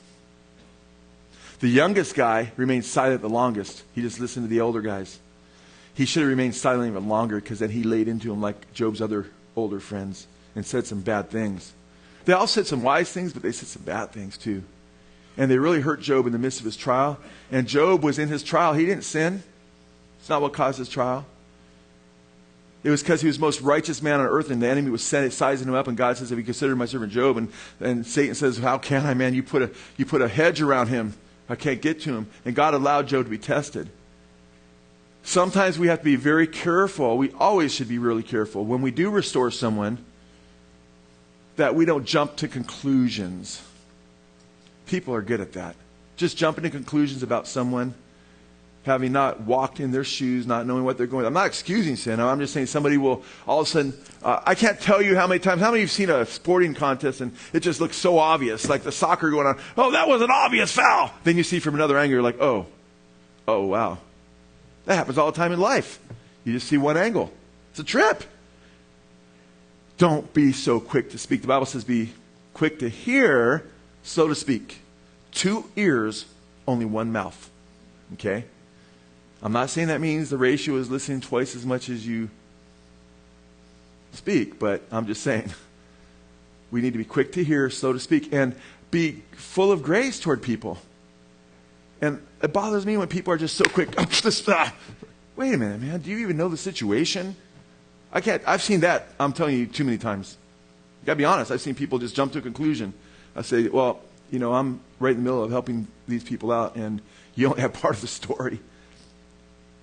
The youngest guy remained silent the longest. He just listened to the older guys. He should have remained silent even longer because then he laid into him like Job's other older friends and said some bad things. They all said some wise things, but they said some bad things too. And they really hurt Job in the midst of his trial. And Job was in his trial. He didn't sin. It's not what caused his trial. It was because he was the most righteous man on earth, and the enemy was sizing him up. And God says, "Have you considered my servant Job?" And Satan says, "How can I, man? You put a hedge around him. I can't get to him." And God allowed Job to be tested. Sometimes we have to be very careful. We always should be really careful when we do restore someone that we don't jump to conclusions. People are good at that. Just jumping to conclusions about someone, having not walked in their shoes, not knowing what they're going through. I'm not excusing sin. I'm just saying somebody will all of a sudden, I can't tell you how many times, how many of you have seen a sporting contest and it just looks so obvious, like the soccer going on, oh, that was an obvious foul. Then you see from another angle, you're like, oh, wow. That happens all the time in life. You just see one angle. It's a trip. Don't be so quick to speak. The Bible says be quick to hear, slow to speak. 2 ears, only 1 mouth. Okay? I'm not saying that means the ratio is listening twice as much as you speak, but I'm just saying we need to be quick to hear, slow to speak, and be full of grace toward people. And it bothers me when people are just so quick. Wait a minute, man. Do you even know the situation? I've seen that, I'm telling you, too many times. You gotta be honest. I've seen people just jump to a conclusion. I say, well, I'm right in the middle of helping these people out, and you only have part of the story.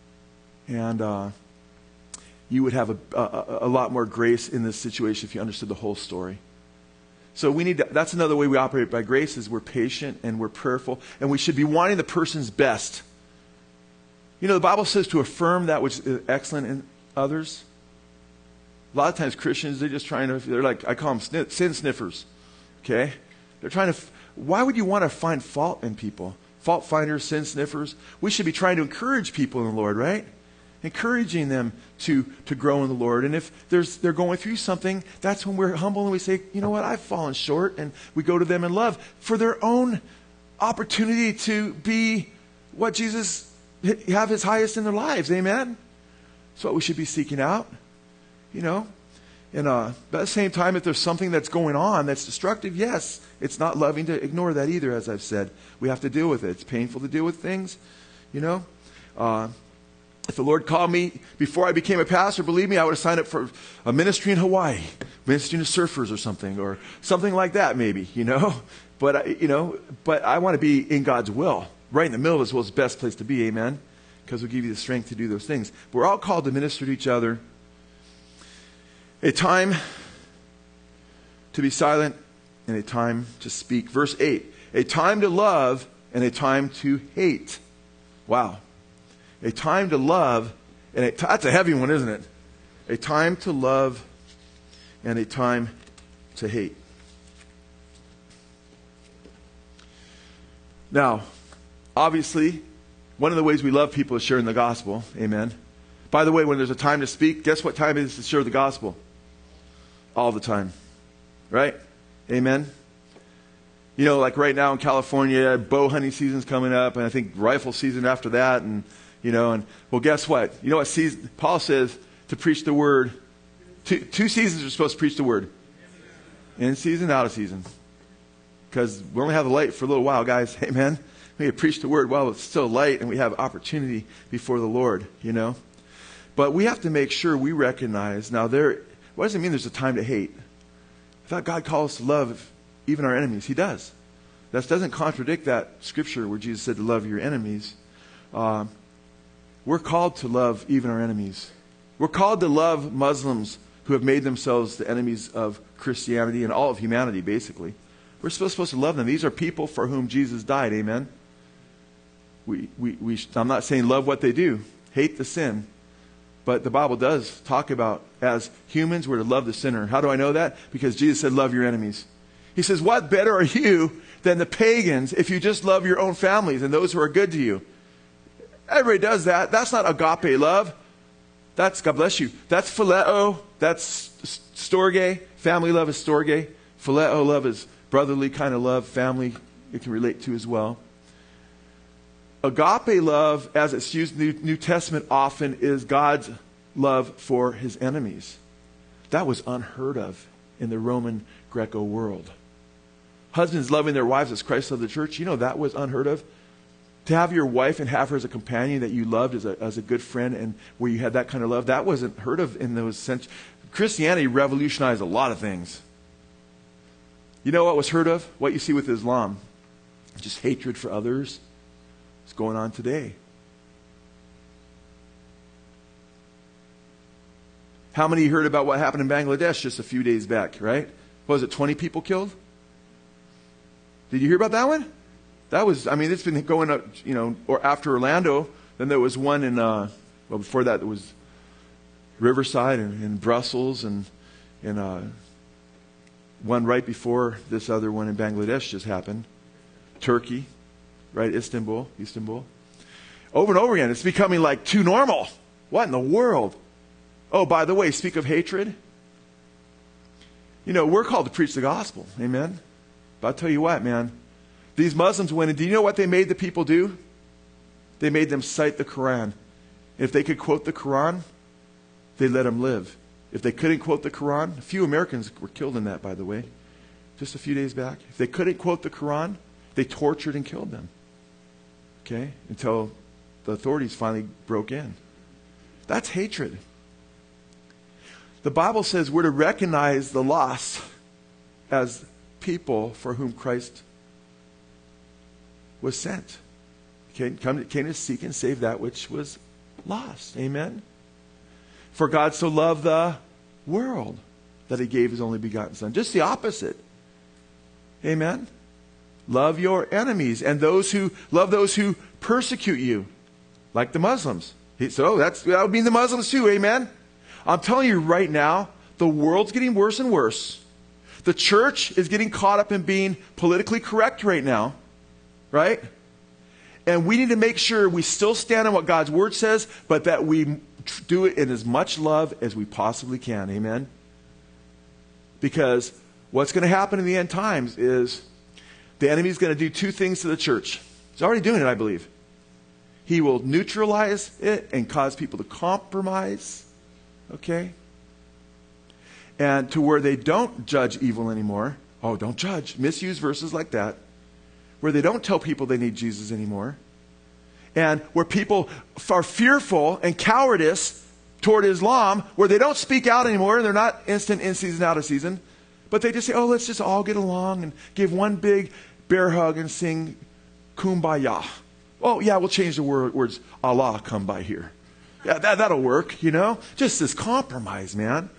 And you would have a lot more grace in this situation if you understood the whole story. So we need to, that's another way we operate by grace, is we're patient and we're prayerful, and we should be wanting the person's best. You know, the Bible says to affirm that which is excellent in others. A lot of times Christians, they're just trying to, they're like, I call them sin sniffers. Okay? They're trying to, why would you want to find fault in people? Fault finders, sin sniffers. We should be trying to encourage people in the Lord, right? Encouraging them to grow in the Lord. And if they're going through something, that's when we're humble and we say, you know what, I've fallen short. And we go to them in love for their own opportunity to be what Jesus have his highest in their lives. Amen? That's what we should be seeking out. You know? And but at the same time, if there's something that's going on that's destructive, yes, it's not loving to ignore that either, as I've said. We have to deal with it. It's painful to deal with things, you know? If the Lord called me before I became a pastor, believe me, I would have signed up for a ministry in Hawaii, ministering to surfers or something like that maybe, you know. But I want to be in God's will, right in the middle of His will is the best place to be, amen, because we'll give you the strength to do those things. But we're all called to minister to each other. A time to be silent and a time to speak. Verse 8, a time to love and a time to hate. Wow. A time to love, and that's a heavy one, isn't it? A time to love and a time to hate. Now, obviously, one of the ways we love people is sharing the gospel. Amen. By the way, when there's a time to speak, guess what time it is to share the gospel? All the time. Right? Amen. You know, like right now in California, bow hunting season's coming up, and I think rifle season after that, and well, guess what? You know what season? Paul says to preach the word. Two seasons are supposed to preach the word. In season, out of season. Because we only have the light for a little while, guys. Amen. We preach the word while it's still light, and we have opportunity before the Lord, you know. But we have to make sure we recognize, now what does it mean there's a time to hate? I thought God calls us to love even our enemies. He does. That doesn't contradict that scripture where Jesus said to love your enemies. We're called to love even our enemies. We're called to love Muslims who have made themselves the enemies of Christianity and all of humanity, basically. We're supposed to love them. These are people for whom Jesus died. Amen. I'm not saying love what they do. Hate the sin. But the Bible does talk about, as humans, we're to love the sinner. How do I know that? Because Jesus said, love your enemies. He says, what better are you than the pagans if you just love your own families and those who are good to you? Everybody does that. That's not agape love. That's, God bless you, that's phileo. That's storge. Family love is storge. Phileo love is brotherly kind of love. Family, it can relate to as well. Agape love, as it's used in the New Testament often, is God's love for his enemies. That was unheard of in the Roman Greco world. Husbands loving their wives as Christ loved the church, you know that was unheard of. To have your wife and have her as a companion that you loved as a good friend and where you had that kind of love, that wasn't heard of in those centuries. Christianity revolutionized a lot of things. You know what was heard of? What you see with Islam. Just hatred for others. It's going on today. How many heard about what happened in Bangladesh just a few days back, right? What was it, 20 people killed? Did you hear about that one? That was, it's been going up, or after Orlando, then there was one in, before that there was Riverside and in Brussels and one right before this other one in Bangladesh just happened. Turkey, right? Istanbul. Over and over again, it's becoming like too normal. What in the world? Oh, by the way, speak of hatred. We're called to preach the gospel. Amen? But I'll tell you what, man. These Muslims went in. Do you know what they made the people do? They made them cite the Quran. If they could quote the Quran, they let them live. If they couldn't quote the Quran, a few Americans were killed in that, by the way, just a few days back. If they couldn't quote the Quran, they tortured and killed them. Okay? Until the authorities finally broke in. That's hatred. The Bible says we're to recognize the lost as people for whom Christ was sent. Okay? Came to seek and save that which was lost. Amen? For God so loved the world that he gave his only begotten Son. Just the opposite. Amen? Love your enemies and love those who persecute you, like the Muslims. So that would mean the Muslims too. Amen? I'm telling you right now, the world's getting worse and worse. The church is getting caught up in being politically correct right now. Right? And we need to make sure we still stand on what God's Word says, but that we do it in as much love as we possibly can. Amen? Because what's going to happen in the end times is the enemy is going to do two things to the church. He's already doing it, I believe. He will neutralize it and cause people to compromise. Okay? And to where they don't judge evil anymore. Oh, don't judge. Misuse verses like that. Where they don't tell people they need Jesus anymore. And where people are fearful and cowardice toward Islam, where they don't speak out anymore, and they're not instant in season, out of season, but they just say, oh, let's just all get along and give one big bear hug and sing Kumbaya. Oh, yeah, we'll change the words, Allah come by here. Yeah, that'll work, you know? Just this compromise, man.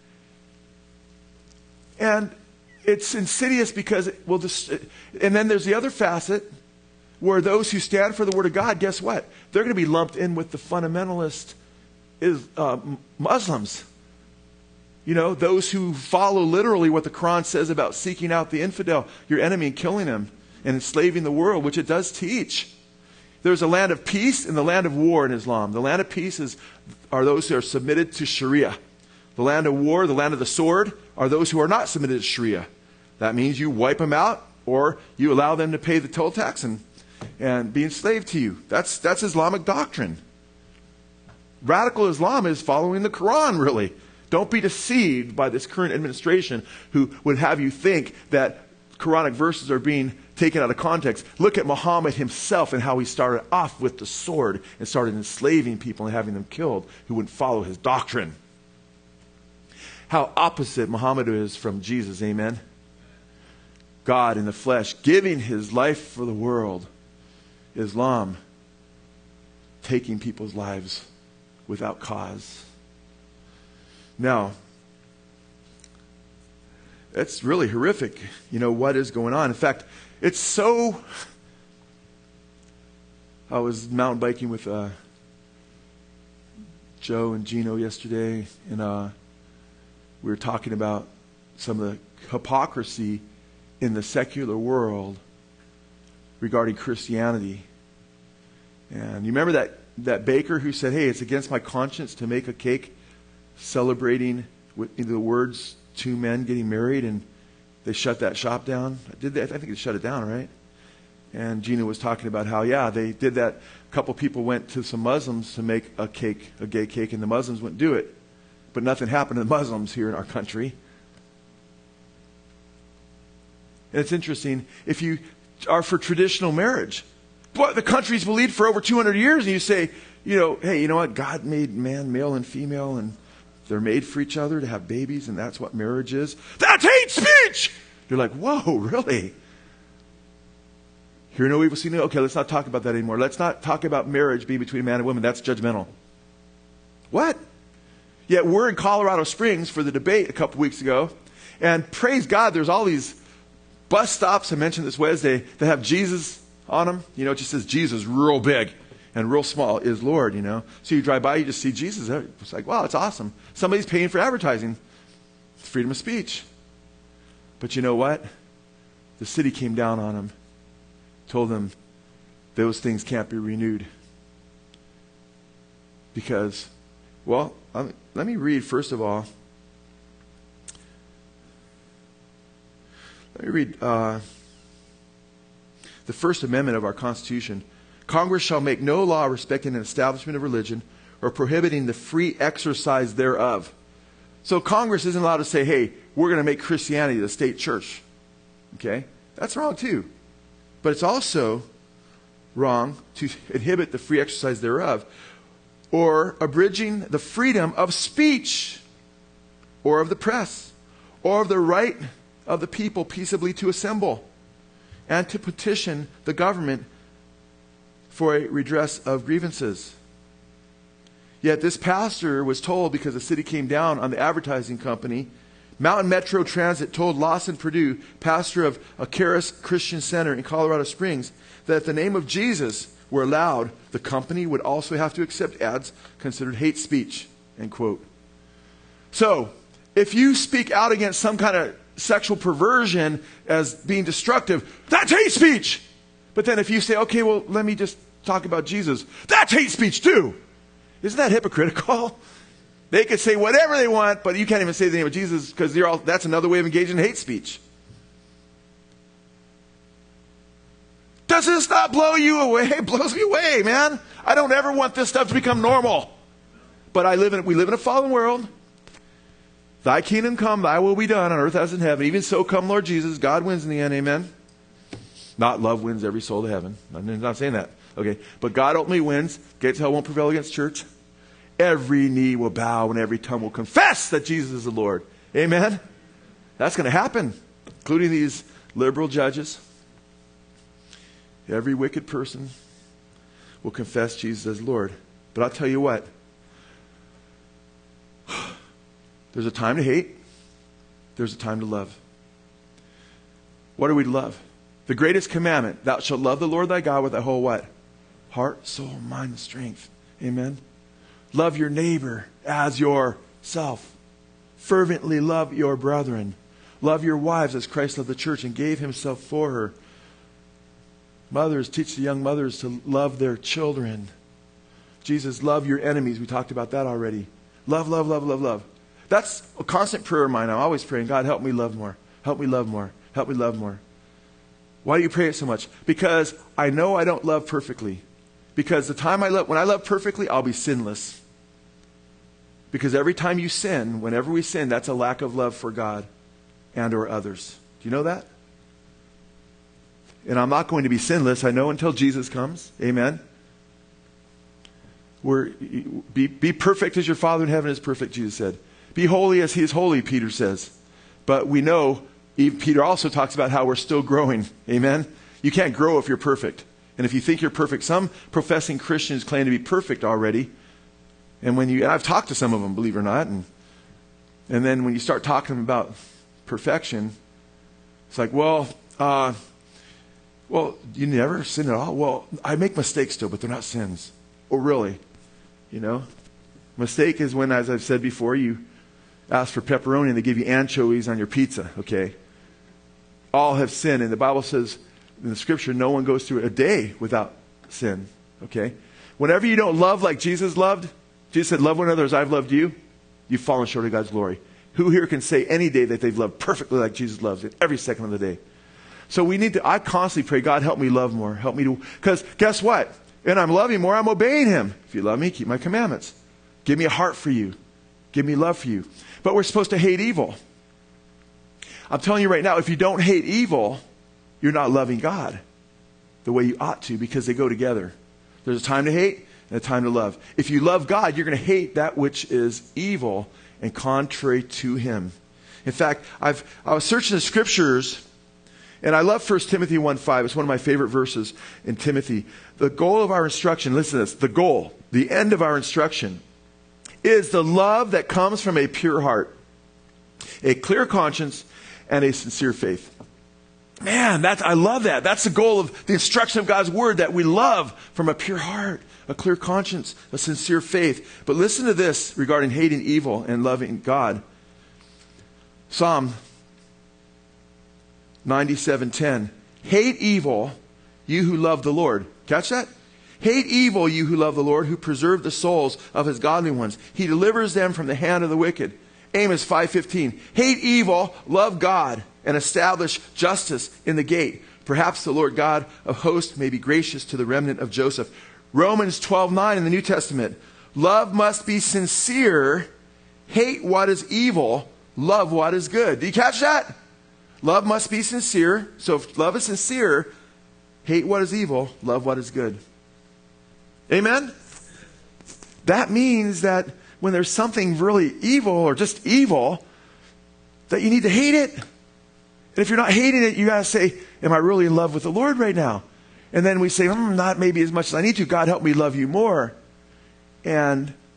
And it's insidious because it will just... And then there's the other facet where those who stand for the Word of God, guess what? They're going to be lumped in with the fundamentalist Muslims. You know, those who follow literally what the Quran says about seeking out the infidel, your enemy, and killing him and enslaving the world, which it does teach. There's a land of peace and the land of war in Islam. The land of peace are those who are submitted to Sharia. The land of war, the land of the sword, are those who are not submitted to Sharia. That means you wipe them out or you allow them to pay the toll tax and be enslaved to you. That's Islamic doctrine. Radical Islam is following the Quran, really. Don't be deceived by this current administration who would have you think that Quranic verses are being taken out of context. Look at Muhammad himself and how he started off with the sword and started enslaving people and having them killed who wouldn't follow his doctrine. How opposite Muhammad is from Jesus, amen? God in the flesh, giving his life for the world. Islam, taking people's lives without cause. Now, it's really horrific, you know, what is going on. In fact, it's so... I was mountain biking with Joe and Gino yesterday, and we were talking about some of the hypocrisy in the secular world regarding Christianity. And you remember that baker who said, hey, it's against my conscience to make a cake celebrating with the words two men getting married, and they shut that shop down? I think they shut it down, right? And Gina was talking about how, yeah, they did that. A couple people went to some Muslims to make a cake, a gay cake, and the Muslims wouldn't do it. But nothing happened to the Muslims here in our country. And it's interesting, if you are for traditional marriage, what the country's believed for over 200 years, and you say, you know, hey, you know what? God made man, male and female, and they're made for each other to have babies, and that's what marriage is. That's hate speech! You're like, whoa, really? Hear no evil, see no. Okay, let's not talk about that anymore. Let's not talk about marriage being between a man and woman. That's judgmental. What? Yet we're in Colorado Springs for the debate a couple weeks ago, and praise God, there's all these bus stops, I mentioned this Wednesday, that have Jesus on them. You know, it just says Jesus real big and real small is Lord, you know. So you drive by, you just see Jesus. It's like, wow, it's awesome. Somebody's paying for advertising. It's freedom of speech. But you know what? The city came down on them, told them those things can't be renewed. Because, well, let me read first of all. Let me read the First Amendment of our Constitution. Congress shall make no law respecting an establishment of religion or prohibiting the free exercise thereof. So Congress isn't allowed to say, hey, we're going to make Christianity the state church. Okay? That's wrong too. But it's also wrong to inhibit the free exercise thereof or abridging the freedom of speech or of the press or of the right of the people peaceably to assemble and to petition the government for a redress of grievances. Yet this pastor was told, because the city came down on the advertising company, Mountain Metro Transit told Lawson Purdue, pastor of Charis Christian Center in Colorado Springs, that if the name of Jesus were allowed, the company would also have to accept ads considered hate speech, end quote. So, if you speak out against some kind of sexual perversion as being destructive, that's hate speech. But then if you say, okay, well, let me just talk about Jesus, that's hate speech too. Isn't that hypocritical? They could say whatever they want, but you can't even say the name of Jesus because that's another way of engaging in hate speech. Does this not blow you away? It blows me away, man. I don't ever want this stuff to become normal. But we live in a fallen world. Thy kingdom come, thy will be done on earth as in heaven. Even so come, Lord Jesus. God wins in the end, amen? Not love wins every soul to heaven. I'm not saying that. Okay, but God ultimately wins. Gates of hell won't prevail against church. Every knee will bow and every tongue will confess that Jesus is the Lord. Amen? That's going to happen, including these liberal judges. Every wicked person will confess Jesus as Lord. But I'll tell you what. There's a time to hate. There's a time to love. What are we to love? The greatest commandment, thou shalt love the Lord thy God with thy whole what? Heart, soul, mind, and strength. Amen? Love your neighbor as yourself. Fervently love your brethren. Love your wives as Christ loved the church and gave himself for her. Mothers, teach the young mothers to love their children. Jesus, love your enemies. We talked about that already. Love, love, love, love, love. That's a constant prayer of mine. I'm always praying, God, help me love more. Help me love more. Help me love more. Why do you pray it so much? Because I know I don't love perfectly. Because when I love perfectly, I'll be sinless. Because every time you sin, whenever we sin, that's a lack of love for God and or others. Do you know that? And I'm not going to be sinless, I know, until Jesus comes. Amen. Be perfect as your Father in heaven is perfect, Jesus said. Be holy as he is holy, Peter says. But we know, Peter also talks about how we're still growing. Amen. You can't grow if you're perfect. And if you think you're perfect, some professing Christians claim to be perfect already. And I've talked to some of them, believe it or not. And then when you start talking about perfection, it's like, well, you never sin at all? Well, I make mistakes still, but they're not sins. Oh, really? Mistake is when, as I've said before, you ask for pepperoni and they give you anchovies on your pizza, okay? All have sinned. And the Bible says in the scripture, no one goes through a day without sin, okay? Whenever you don't love like Jesus loved, Jesus said, love one another as I've loved you, you've fallen short of God's glory. Who here can say any day that they've loved perfectly like Jesus loves it every second of the day? So I constantly pray, God, help me love more. Help me because guess what? And I'm loving more, I'm obeying him. If you love me, keep my commandments. Give me a heart for you. Give me love for you. But we're supposed to hate evil. I'm telling you right now, if you don't hate evil, you're not loving God the way you ought to, because they go together. There's a time to hate and a time to love. If you love God, you're going to hate that which is evil and contrary to him. In fact, I was searching the scriptures, and I love 1 Timothy 1:5. It's one of my favorite verses in Timothy. The goal of our instruction, listen to this, the end of our instruction is the love that comes from a pure heart, a clear conscience, and a sincere faith. Man, I love that. That's the goal of the instruction of God's word, that we love from a pure heart, a clear conscience, a sincere faith. But listen to this regarding hating evil and loving God. Psalm 97:10. Hate evil, you who love the Lord. Catch that? Hate evil, you who love the Lord, who preserve the souls of his godly ones. He delivers them from the hand of the wicked. Amos 5:15. Hate evil, love God, and establish justice in the gate. Perhaps the Lord God of hosts may be gracious to the remnant of Joseph. Romans 12:9 in the New Testament. Love must be sincere. Hate what is evil. Love what is good. Do you catch that? Love must be sincere. So if love is sincere, hate what is evil. Love what is good. Amen? That means that when there's something really evil or just evil, that you need to hate it. And if you're not hating it, you got to say, am I really in love with the Lord right now? And then we say, not maybe as much as I need to. God, help me love you more. And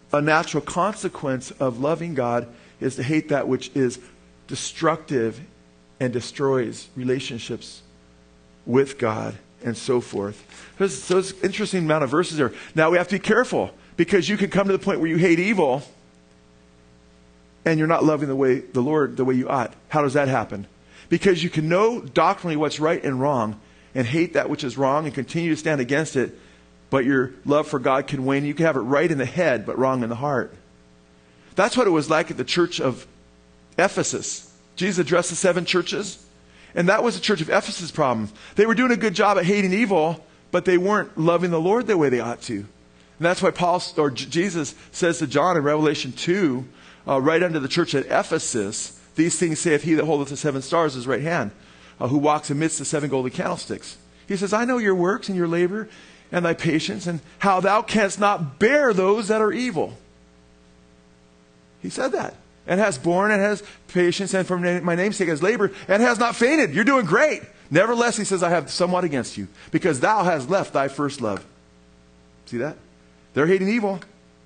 a natural consequence of loving God is to hate that which is destructive and destroys relationships with God and so forth. There's an interesting amount of verses there. Now we have to be careful, because you can come to the point where you hate evil and you're not loving the Lord the way you ought. How does that happen? Because you can know doctrinally what's right and wrong and hate that which is wrong and continue to stand against it, but your love for God can wane. You can have it right in the head but wrong in the heart. That's what it was like at the church of Ephesus. Jesus addressed the 7 churches, and that was the church of Ephesus' problem. They were doing a good job at hating evil, but they weren't loving the Lord the way they ought to. And that's why Jesus says to John in Revelation 2, right under the church at Ephesus, "These things saith he that holdeth the 7 stars in his right hand, who walks amidst the 7 golden candlesticks." He says, "I know your works and your labor and thy patience, and how thou canst not bear those that are evil." He said that. "And has borne and has patience, and for my name's sake has labored, and has not fainted." You're doing great. "Nevertheless," he says, "I have somewhat against you, because thou hast left thy first love." See that? They're hating evil.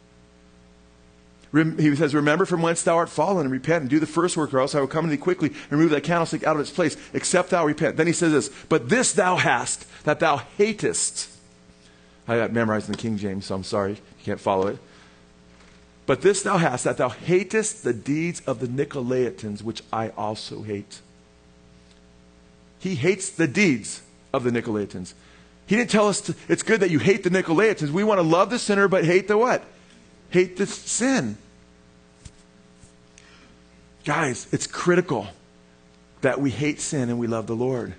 He says, "Remember from whence thou art fallen, and repent, and do the first work, or else I will come to thee quickly, and remove thy candlestick out of its place, except thou repent." Then he says this, "But this thou hast, that thou hatest." I got memorized in the King James, so I'm sorry, you can't follow it. "But this thou hast, that thou hatest the deeds of the Nicolaitans, which I also hate." He hates the deeds of the Nicolaitans. He didn't tell us it's good that you hate the Nicolaitans. We want to love the sinner, but hate the what? Hate the sin. Guys, it's critical that we hate sin and we love the Lord.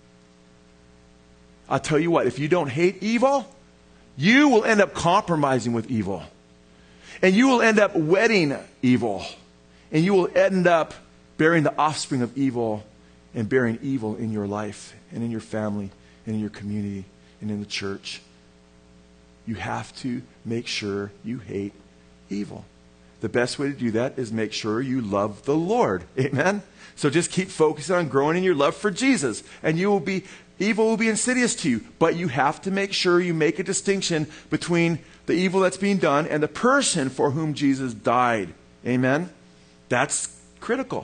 I'll tell you what, if you don't hate evil, you will end up compromising with evil. And you will end up wedding evil. And you will end up bearing the offspring of evil and bearing evil in your life and in your family and in your community and in the church. You have to make sure you hate evil. The best way to do that is make sure you love the Lord. Amen? So just keep focusing on growing in your love for Jesus. And evil will be insidious to you. But you have to make sure you make a distinction between the evil that's being done and the person for whom Jesus died. Amen? That's critical.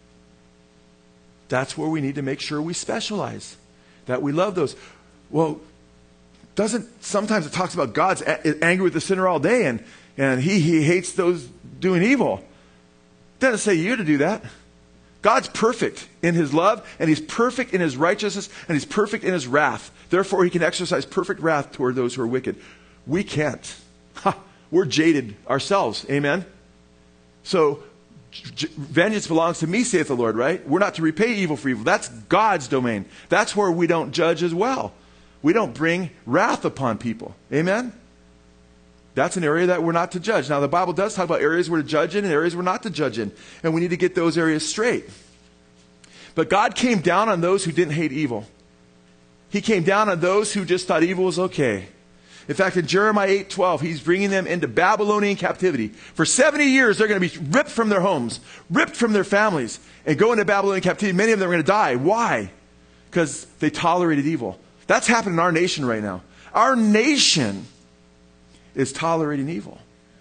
That's where we need to make sure we specialize. That we love those. Well, sometimes it talks about God's angry with the sinner all day and he hates those doing evil. It doesn't say you to do that. God's perfect in his love, and he's perfect in his righteousness, and he's perfect in his wrath. Therefore, he can exercise perfect wrath toward those who are wicked. We can't. We're jaded ourselves. Amen? So, vengeance belongs to me, saith the Lord, right? We're not to repay evil for evil. That's God's domain. That's where we don't judge as well. We don't bring wrath upon people. Amen? That's an area that we're not to judge. Now, the Bible does talk about areas we're to judge in and areas we're not to judge in. And we need to get those areas straight. But God came down on those who didn't hate evil. He came down on those who just thought evil was okay. In fact, in Jeremiah 8:12, he's bringing them into Babylonian captivity. For 70 years, they're going to be ripped from their homes, ripped from their families, and go into Babylonian captivity. Many of them are going to die. Why? Because they tolerated evil. That's happening in our nation right now. Our nation is tolerating evil.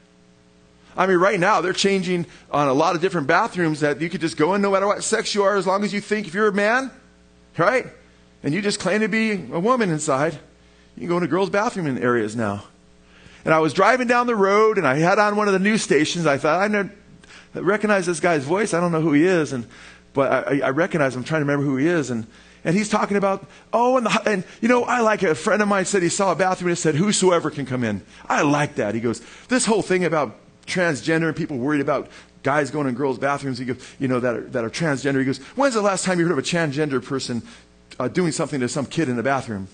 I mean, right now, they're changing on a lot of different bathrooms that you could just go in no matter what sex you are, as long as you think if you're a man, right? And you just claim to be a woman inside. You can go into girls' bathroom in areas now. And I was driving down the road, and I had on one of the news stations. I thought, I recognize this guy's voice. I don't know who he is, but I recognize him. I'm trying to remember who he is. And he's talking about, and you know, I like it. A friend of mine said he saw a bathroom and it said, "Whosoever can come in." I like that. He goes, this whole thing about transgender and people worried about guys going in girls' bathrooms, he goes, you know, that are transgender. He goes, "When's the last time you heard of a transgender person doing something to some kid in the bathroom?"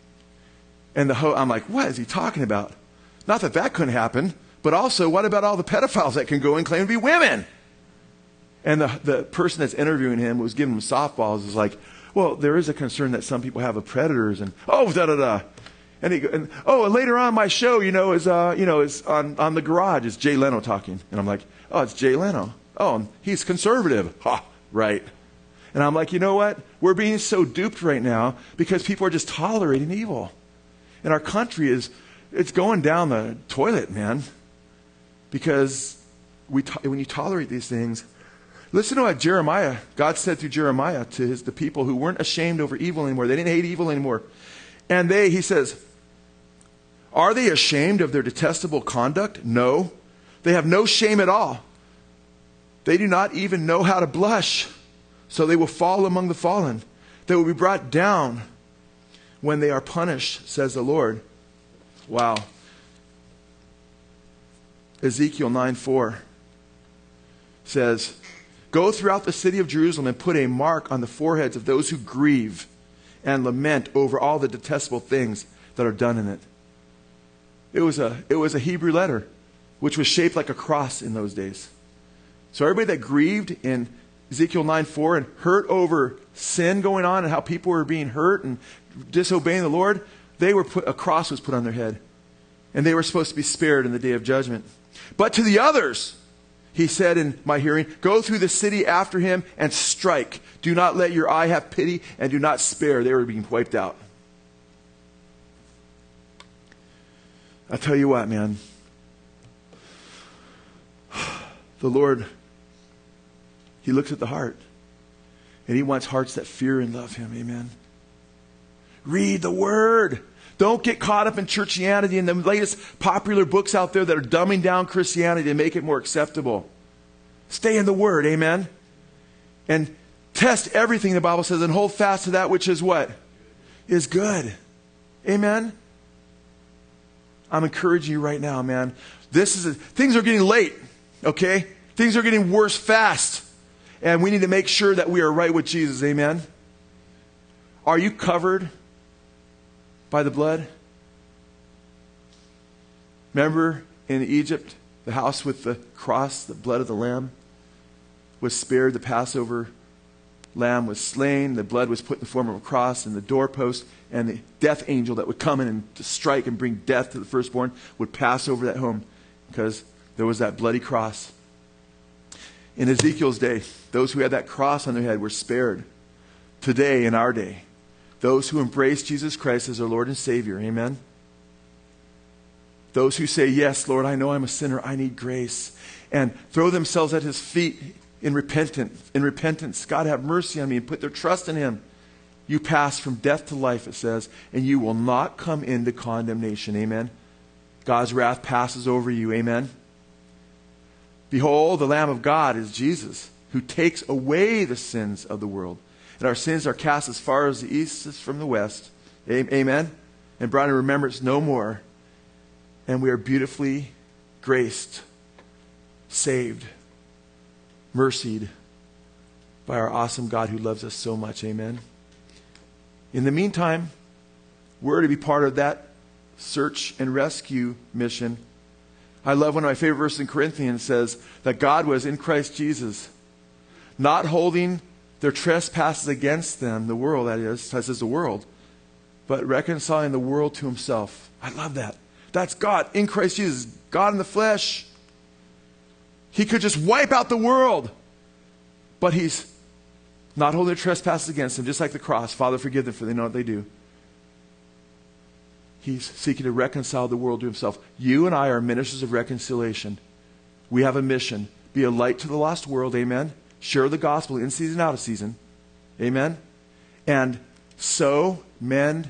And I'm like, what is he talking about? Not that couldn't happen, but also, what about all the pedophiles that can go and claim to be women? And the person that's interviewing him was giving him softballs. Is like, well, there is a concern that some people have of predators, and da-da-da. And later on my show, is on The Garage. It's Jay Leno talking. And I'm like, oh, it's Jay Leno. Oh, and he's conservative. Ha, right. And I'm like, you know what? We're being so duped right now because people are just tolerating evil. And our country it's going down the toilet, man. Because when you tolerate these things, listen to what Jeremiah, God said through Jeremiah to the people who weren't ashamed over evil anymore. They didn't hate evil anymore. And he says, are they ashamed of their detestable conduct? No. They have no shame at all. They do not even know how to blush. So they will fall among the fallen. They will be brought down when they are punished, says the Lord. Wow. Ezekiel 9:4 says, go throughout the city of Jerusalem and put a mark on the foreheads of those who grieve and lament over all the detestable things that are done in it. It was a Hebrew letter, which was shaped like a cross in those days. So everybody that grieved in Ezekiel 9:4 and hurt over sin going on and how people were being hurt and disobeying the Lord, a cross was put on their head. And they were supposed to be spared in the day of judgment. But to the others, he said in my hearing, go through the city after him and strike. Do not let your eye have pity and do not spare. They were being wiped out. I'll tell you what, man. The Lord, he looks at the heart. And he wants hearts that fear and love him. Amen. Read the Word. Don't get caught up in churchianity and the latest popular books out there that are dumbing down Christianity to make it more acceptable. Stay in the Word. Amen. And test everything the Bible says and hold fast to that which is what? Is good. Amen. I'm encouraging you right now, man. Things are getting late. Okay? Things are getting worse fast. And we need to make sure that we are right with Jesus. Amen. Are you covered by the blood? Remember in Egypt, the house with the cross, the blood of the lamb was spared. The Passover lamb was slain. The blood was put in the form of a cross and the doorpost. And the death angel that would come in and to strike and bring death to the firstborn would pass over that home because there was that bloody cross. In Ezekiel's day, those who had that cross on their head were spared. Today, in our day, those who embrace Jesus Christ as their Lord and Savior, amen? Those who say, yes, Lord, I know I'm a sinner, I need grace, and throw themselves at his feet in repentance. God, have mercy on me, and put their trust in him. You pass from death to life, it says, and you will not come into condemnation, amen? God's wrath passes over you, amen? Behold, the Lamb of God is Jesus, who takes away the sins of the world. And our sins are cast as far as the east is from the west. Amen? And brought in remembrance no more. And we are beautifully graced, saved, mercied by our awesome God who loves us so much. Amen? In the meantime, we're to be part of that search and rescue mission. I love one of my favorite verses in Corinthians says that God was in Christ Jesus, not holding their trespasses against them, the world that is, says the world, but reconciling the world to himself. I love that. That's God in Christ Jesus, God in the flesh. He could just wipe out the world, but he's not holding their trespasses against them, just like the cross. Father, forgive them, for they know what they do. He's seeking to reconcile the world to himself. You and I are ministers of reconciliation. We have a mission. Be a light to the lost world, amen? Share the gospel in season, out of season, amen? And sow, mend,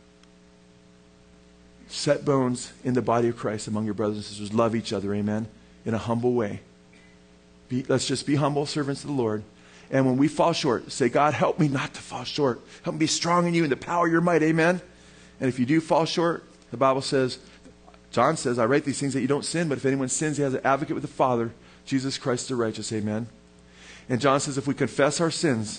set bones in the body of Christ among your brothers and sisters. Love each other, amen? In a humble way. Let's just be humble servants of the Lord. And when we fall short, say, God, help me not to fall short. Help me be strong in you in the power of your might, amen? And if you do fall short, the Bible says, John says, I write these things that you don't sin, but if anyone sins, he has an advocate with the Father, Jesus Christ the righteous, amen? And John says, if we confess our sins,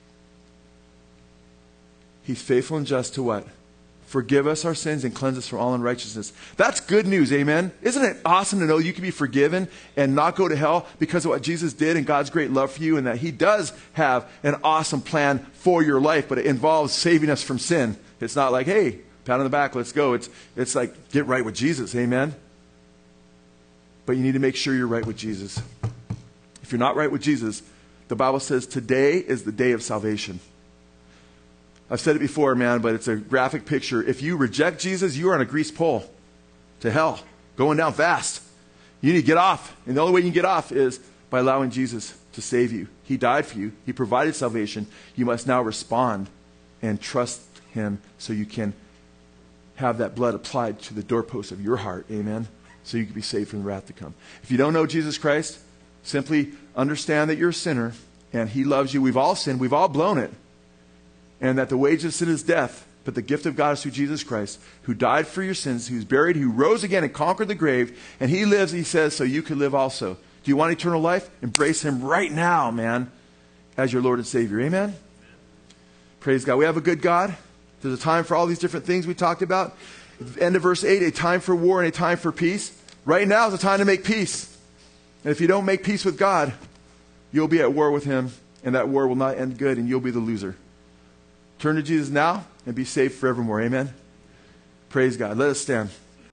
he's faithful and just to what? Forgive us our sins and cleanse us from all unrighteousness. That's good news, amen? Isn't it awesome to know you can be forgiven and not go to hell because of what Jesus did and God's great love for you, and that he does have an awesome plan for your life, but it involves saving us from sin. It's not like, hey, pat on the back, let's go. It's like, get right with Jesus, amen? But you need to make sure you're right with Jesus. If you're not right with Jesus, the Bible says today is the day of salvation. I've said it before, man, but it's a graphic picture. If you reject Jesus, you are on a greased pole to hell, going down fast. You need to get off. And the only way you can get off is by allowing Jesus to save you. He died for you. He provided salvation. You must now respond and trust him so you can have that blood applied to the doorpost of your heart. Amen? So you can be saved from the wrath to come. If you don't know Jesus Christ, simply understand that you're a sinner and he loves you. We've all sinned. We've all blown it. And that the wages of sin is death, but the gift of God is through Jesus Christ, who died for your sins, who's buried, who rose again and conquered the grave, and he lives, he says, so you can live also. Do you want eternal life? Embrace him right now, man, as your Lord and Savior. Amen? Praise God. We have a good God. There's a time for all these different things we talked about. End of verse 8, a time for war and a time for peace. Right now is a time to make peace. And if you don't make peace with God, you'll be at war with him, and that war will not end good, and you'll be the loser. Turn to Jesus now and be saved forevermore. Amen? Praise God. Let us stand.